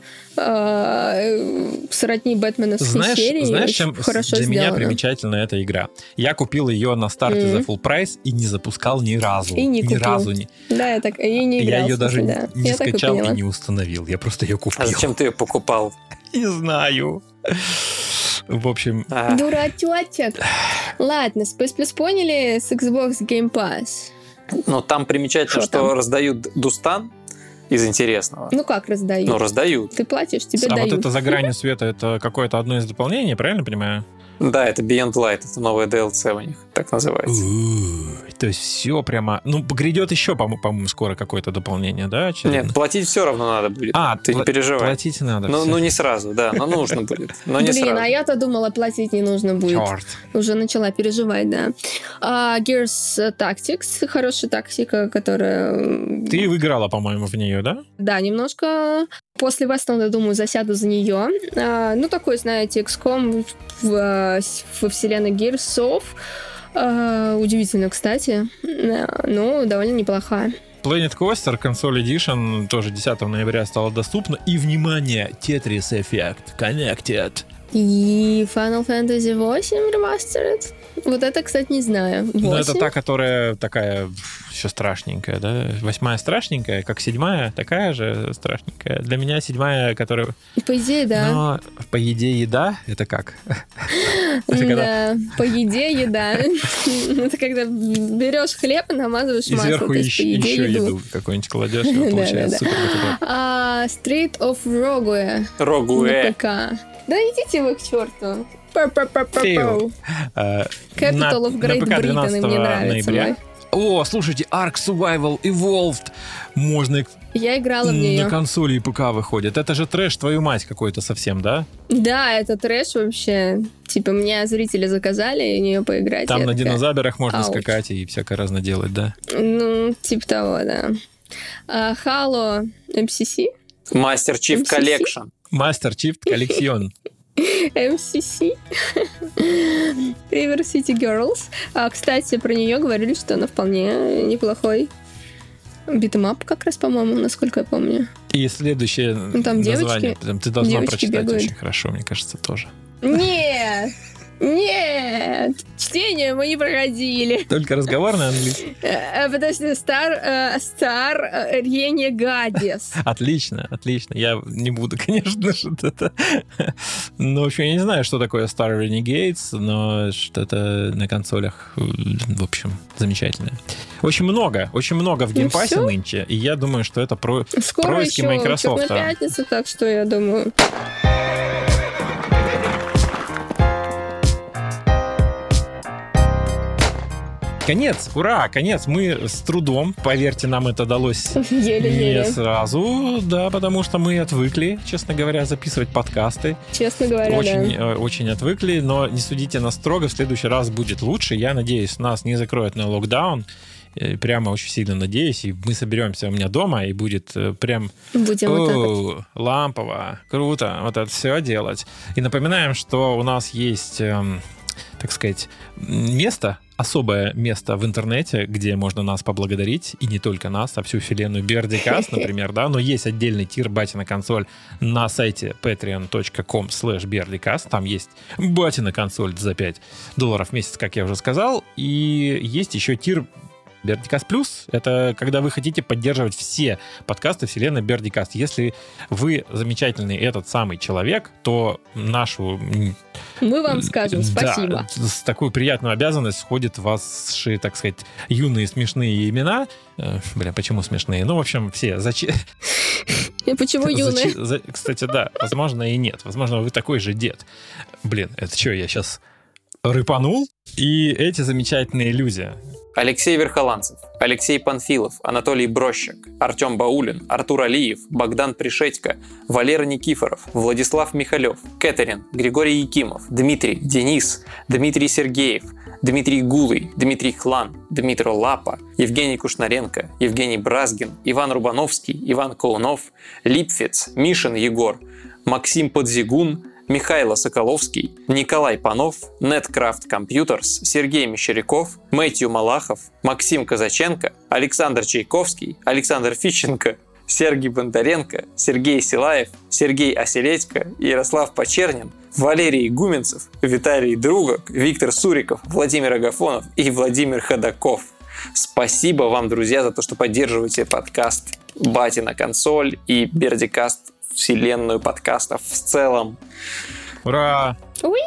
э, сродни бэтменовской знаешь, серии. Знаешь, чем хорошо для сделано. меня примечательна эта игра? Я купил ее на старте mm-hmm. за full прайс и не запускал ни разу. И не ни купил. разу не. Да, я так и не играл. Я ее даже да. не я скачал и, и не установил. Я просто ее купил. А зачем ты ее покупал? Не знаю. В общем... А. Дурачочек. Ладно, с пи эс Plus поняли, с Xbox Game Pass. Ну, там примечательно, что, что раздают Дустан из интересного. Ну, как раздают? Ну, раздают. Ты платишь, тебе а дают. А вот это «За гранью света» — это какое-то одно из дополнений, правильно понимаю? Да, это Beyond Light, это новое ди эл си у них, так называется. У-у-у, то есть все прямо... Ну, грядет еще, по-моему, по-моему, скоро какое-то дополнение, да? Очевидно? Нет, платить все равно надо будет. А, ты пла- не переживай. Платить надо. Ну, ну, не сразу, да, но нужно будет. Но не Блин, сразу. а я-то думала, платить не нужно будет. Черт. Уже начала переживать, да. Uh, Gears Tactics, хорошая тактика, которая... Ты выиграла, по-моему, в нее, да? Да, немножко. После Westland, думаю, засяду за нее. Uh, ну, такой, знаете, икс ком в, во вселенной Gears. Uh, удивительно, кстати. Uh, ну, довольно неплохая. Planet Coaster Console Edition тоже десятого ноября стала доступна. И, внимание, Tetris Effect Connected. И Final Fantasy восемь Remastered. Вот это, кстати, не знаю. восемь? Ну, это та, которая такая еще страшненькая, да? Восьмая страшненькая, как седьмая, такая же страшненькая. Для меня седьмая, которая... По идее, да. Но по еде еда, это как? Да, по еде еда. Это когда берешь хлеб и намазываешь масло. И сверху еще еду какую-нибудь кладешь, и получается супер бутерброд. Street of Rogue. Rogue. Да идите вы к черту. Fail. Capital of Great Britain, мне нравится. О, слушайте, Ark Survival Evolved. Можно Я играла в нее. На консоли и ПК выходит. Это же трэш, твою мать, какой-то совсем, да? Да, это трэш вообще. Типа, мне зрители заказали и в нее поиграть. Там на такая... динозаврах можно Ауч. скакать и всякое разное делать, да? Ну, типа того, да. Uh, Halo эм си си. Master Chief Collection. Master Chief Collection. эм си си. River City Girls. А, кстати, про нее говорили, что она вполне неплохой битэмап, как раз, по-моему, насколько я помню. И следующее ну, там название. Девочки, ты должна девочки прочитать бегают. очень хорошо, мне кажется, тоже. Нет! Нет, чтение мы не проходили. Только разговорный английский. Подожди, Стар Стар Ренегадес. Отлично, отлично. Я не буду, конечно, что-то... Ну, в общем, я не знаю, что такое Star Renegades, но что-то на консолях, в общем, замечательное. Очень много, очень много в геймпассе ну, нынче, и я думаю, что это про... происки Microsoft. Скоро еще, на пятницу, так что я думаю... Конец, ура, конец. Мы с трудом, поверьте, нам это далось Еле-еле. не сразу, да, потому что мы отвыкли, честно говоря, записывать подкасты. Честно говоря, очень, да. Очень отвыкли, но не судите нас строго, в следующий раз будет лучше. Я надеюсь, нас не закроют на локдаун. Прямо очень сильно надеюсь, и мы соберемся у меня дома, и будет прям Будем вот так вот. Лампово, круто вот это все делать. И напоминаем, что у нас есть, эм, так сказать, место, особое место в интернете, где можно нас поблагодарить, и не только нас, а всю вселенную Бердикаст, например, да, но есть отдельный тир «Батина консоль» на сайте patreon точка com слэш бердикаст, там есть «Батина консоль» за пять долларов в месяц, как я уже сказал, и есть еще тир Бердикаст Плюс — это когда вы хотите поддерживать все подкасты вселенной Бердикаст. Если вы замечательный этот самый человек, то нашу... Мы вам скажем спасибо. Да, с такую приятную обязанность входят ваши, так сказать, юные смешные имена. Э, бля, почему смешные? Ну, в общем, все. Зачем? И почему юные? За... Кстати, да, возможно и нет. Возможно, вы такой же дед. Блин, это что, я сейчас рыпанул? И эти замечательные люди... Алексей Верхоланцев, Алексей Панфилов, Анатолий Брощик, Артем Баулин, Артур Алиев, Богдан Пришедько, Валера Никифоров, Владислав Михалев, Кэтерин, Григорий Якимов, Дмитрий, Денис, Дмитрий Сергеев, Дмитрий Гулый, Дмитрий Хлан, Дмитрий Лапа, Евгений Кушнаренко, Евгений Бразгин, Иван Рубановский, Иван Коунов, Липфиц, Мишин Егор, Максим Подзигун, Михайло Соколовский, Николай Панов, Netcraft Computers, Сергей Мещеряков, Мэтью Малахов, Максим Казаченко, Александр Чайковский, Александр Фищенко, Сергей Бондаренко, Сергей Силаев, Сергей Оселедько, Ярослав Почернин, Валерий Гуменцев, Виталий Другок, Виктор Суриков, Владимир Агафонов и Владимир Ходаков. Спасибо вам, друзья, за то, что поддерживаете подкаст «Батина консоль» и Бердикаст, вселенную подкастов в целом. Ура! Уи!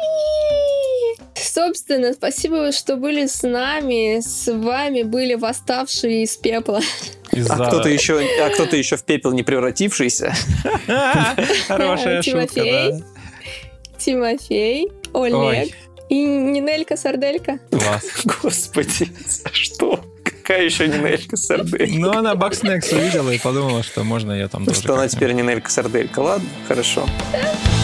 Собственно, спасибо, что были с нами. С вами были восставшие из пепла. Из-за... А кто-то еще, а кто-то еще в пепел не превратившийся. Хорошая шутка, да. Тимофей, Олег и Нинелька Сарделька. Класс. Господи, что? Какая еще Нинелька Сарделька? Ну, она Бакснекс увидела и подумала, что можно я там тоже. Что она теперь Нинелька Сарделька. Ладно, хорошо. Да.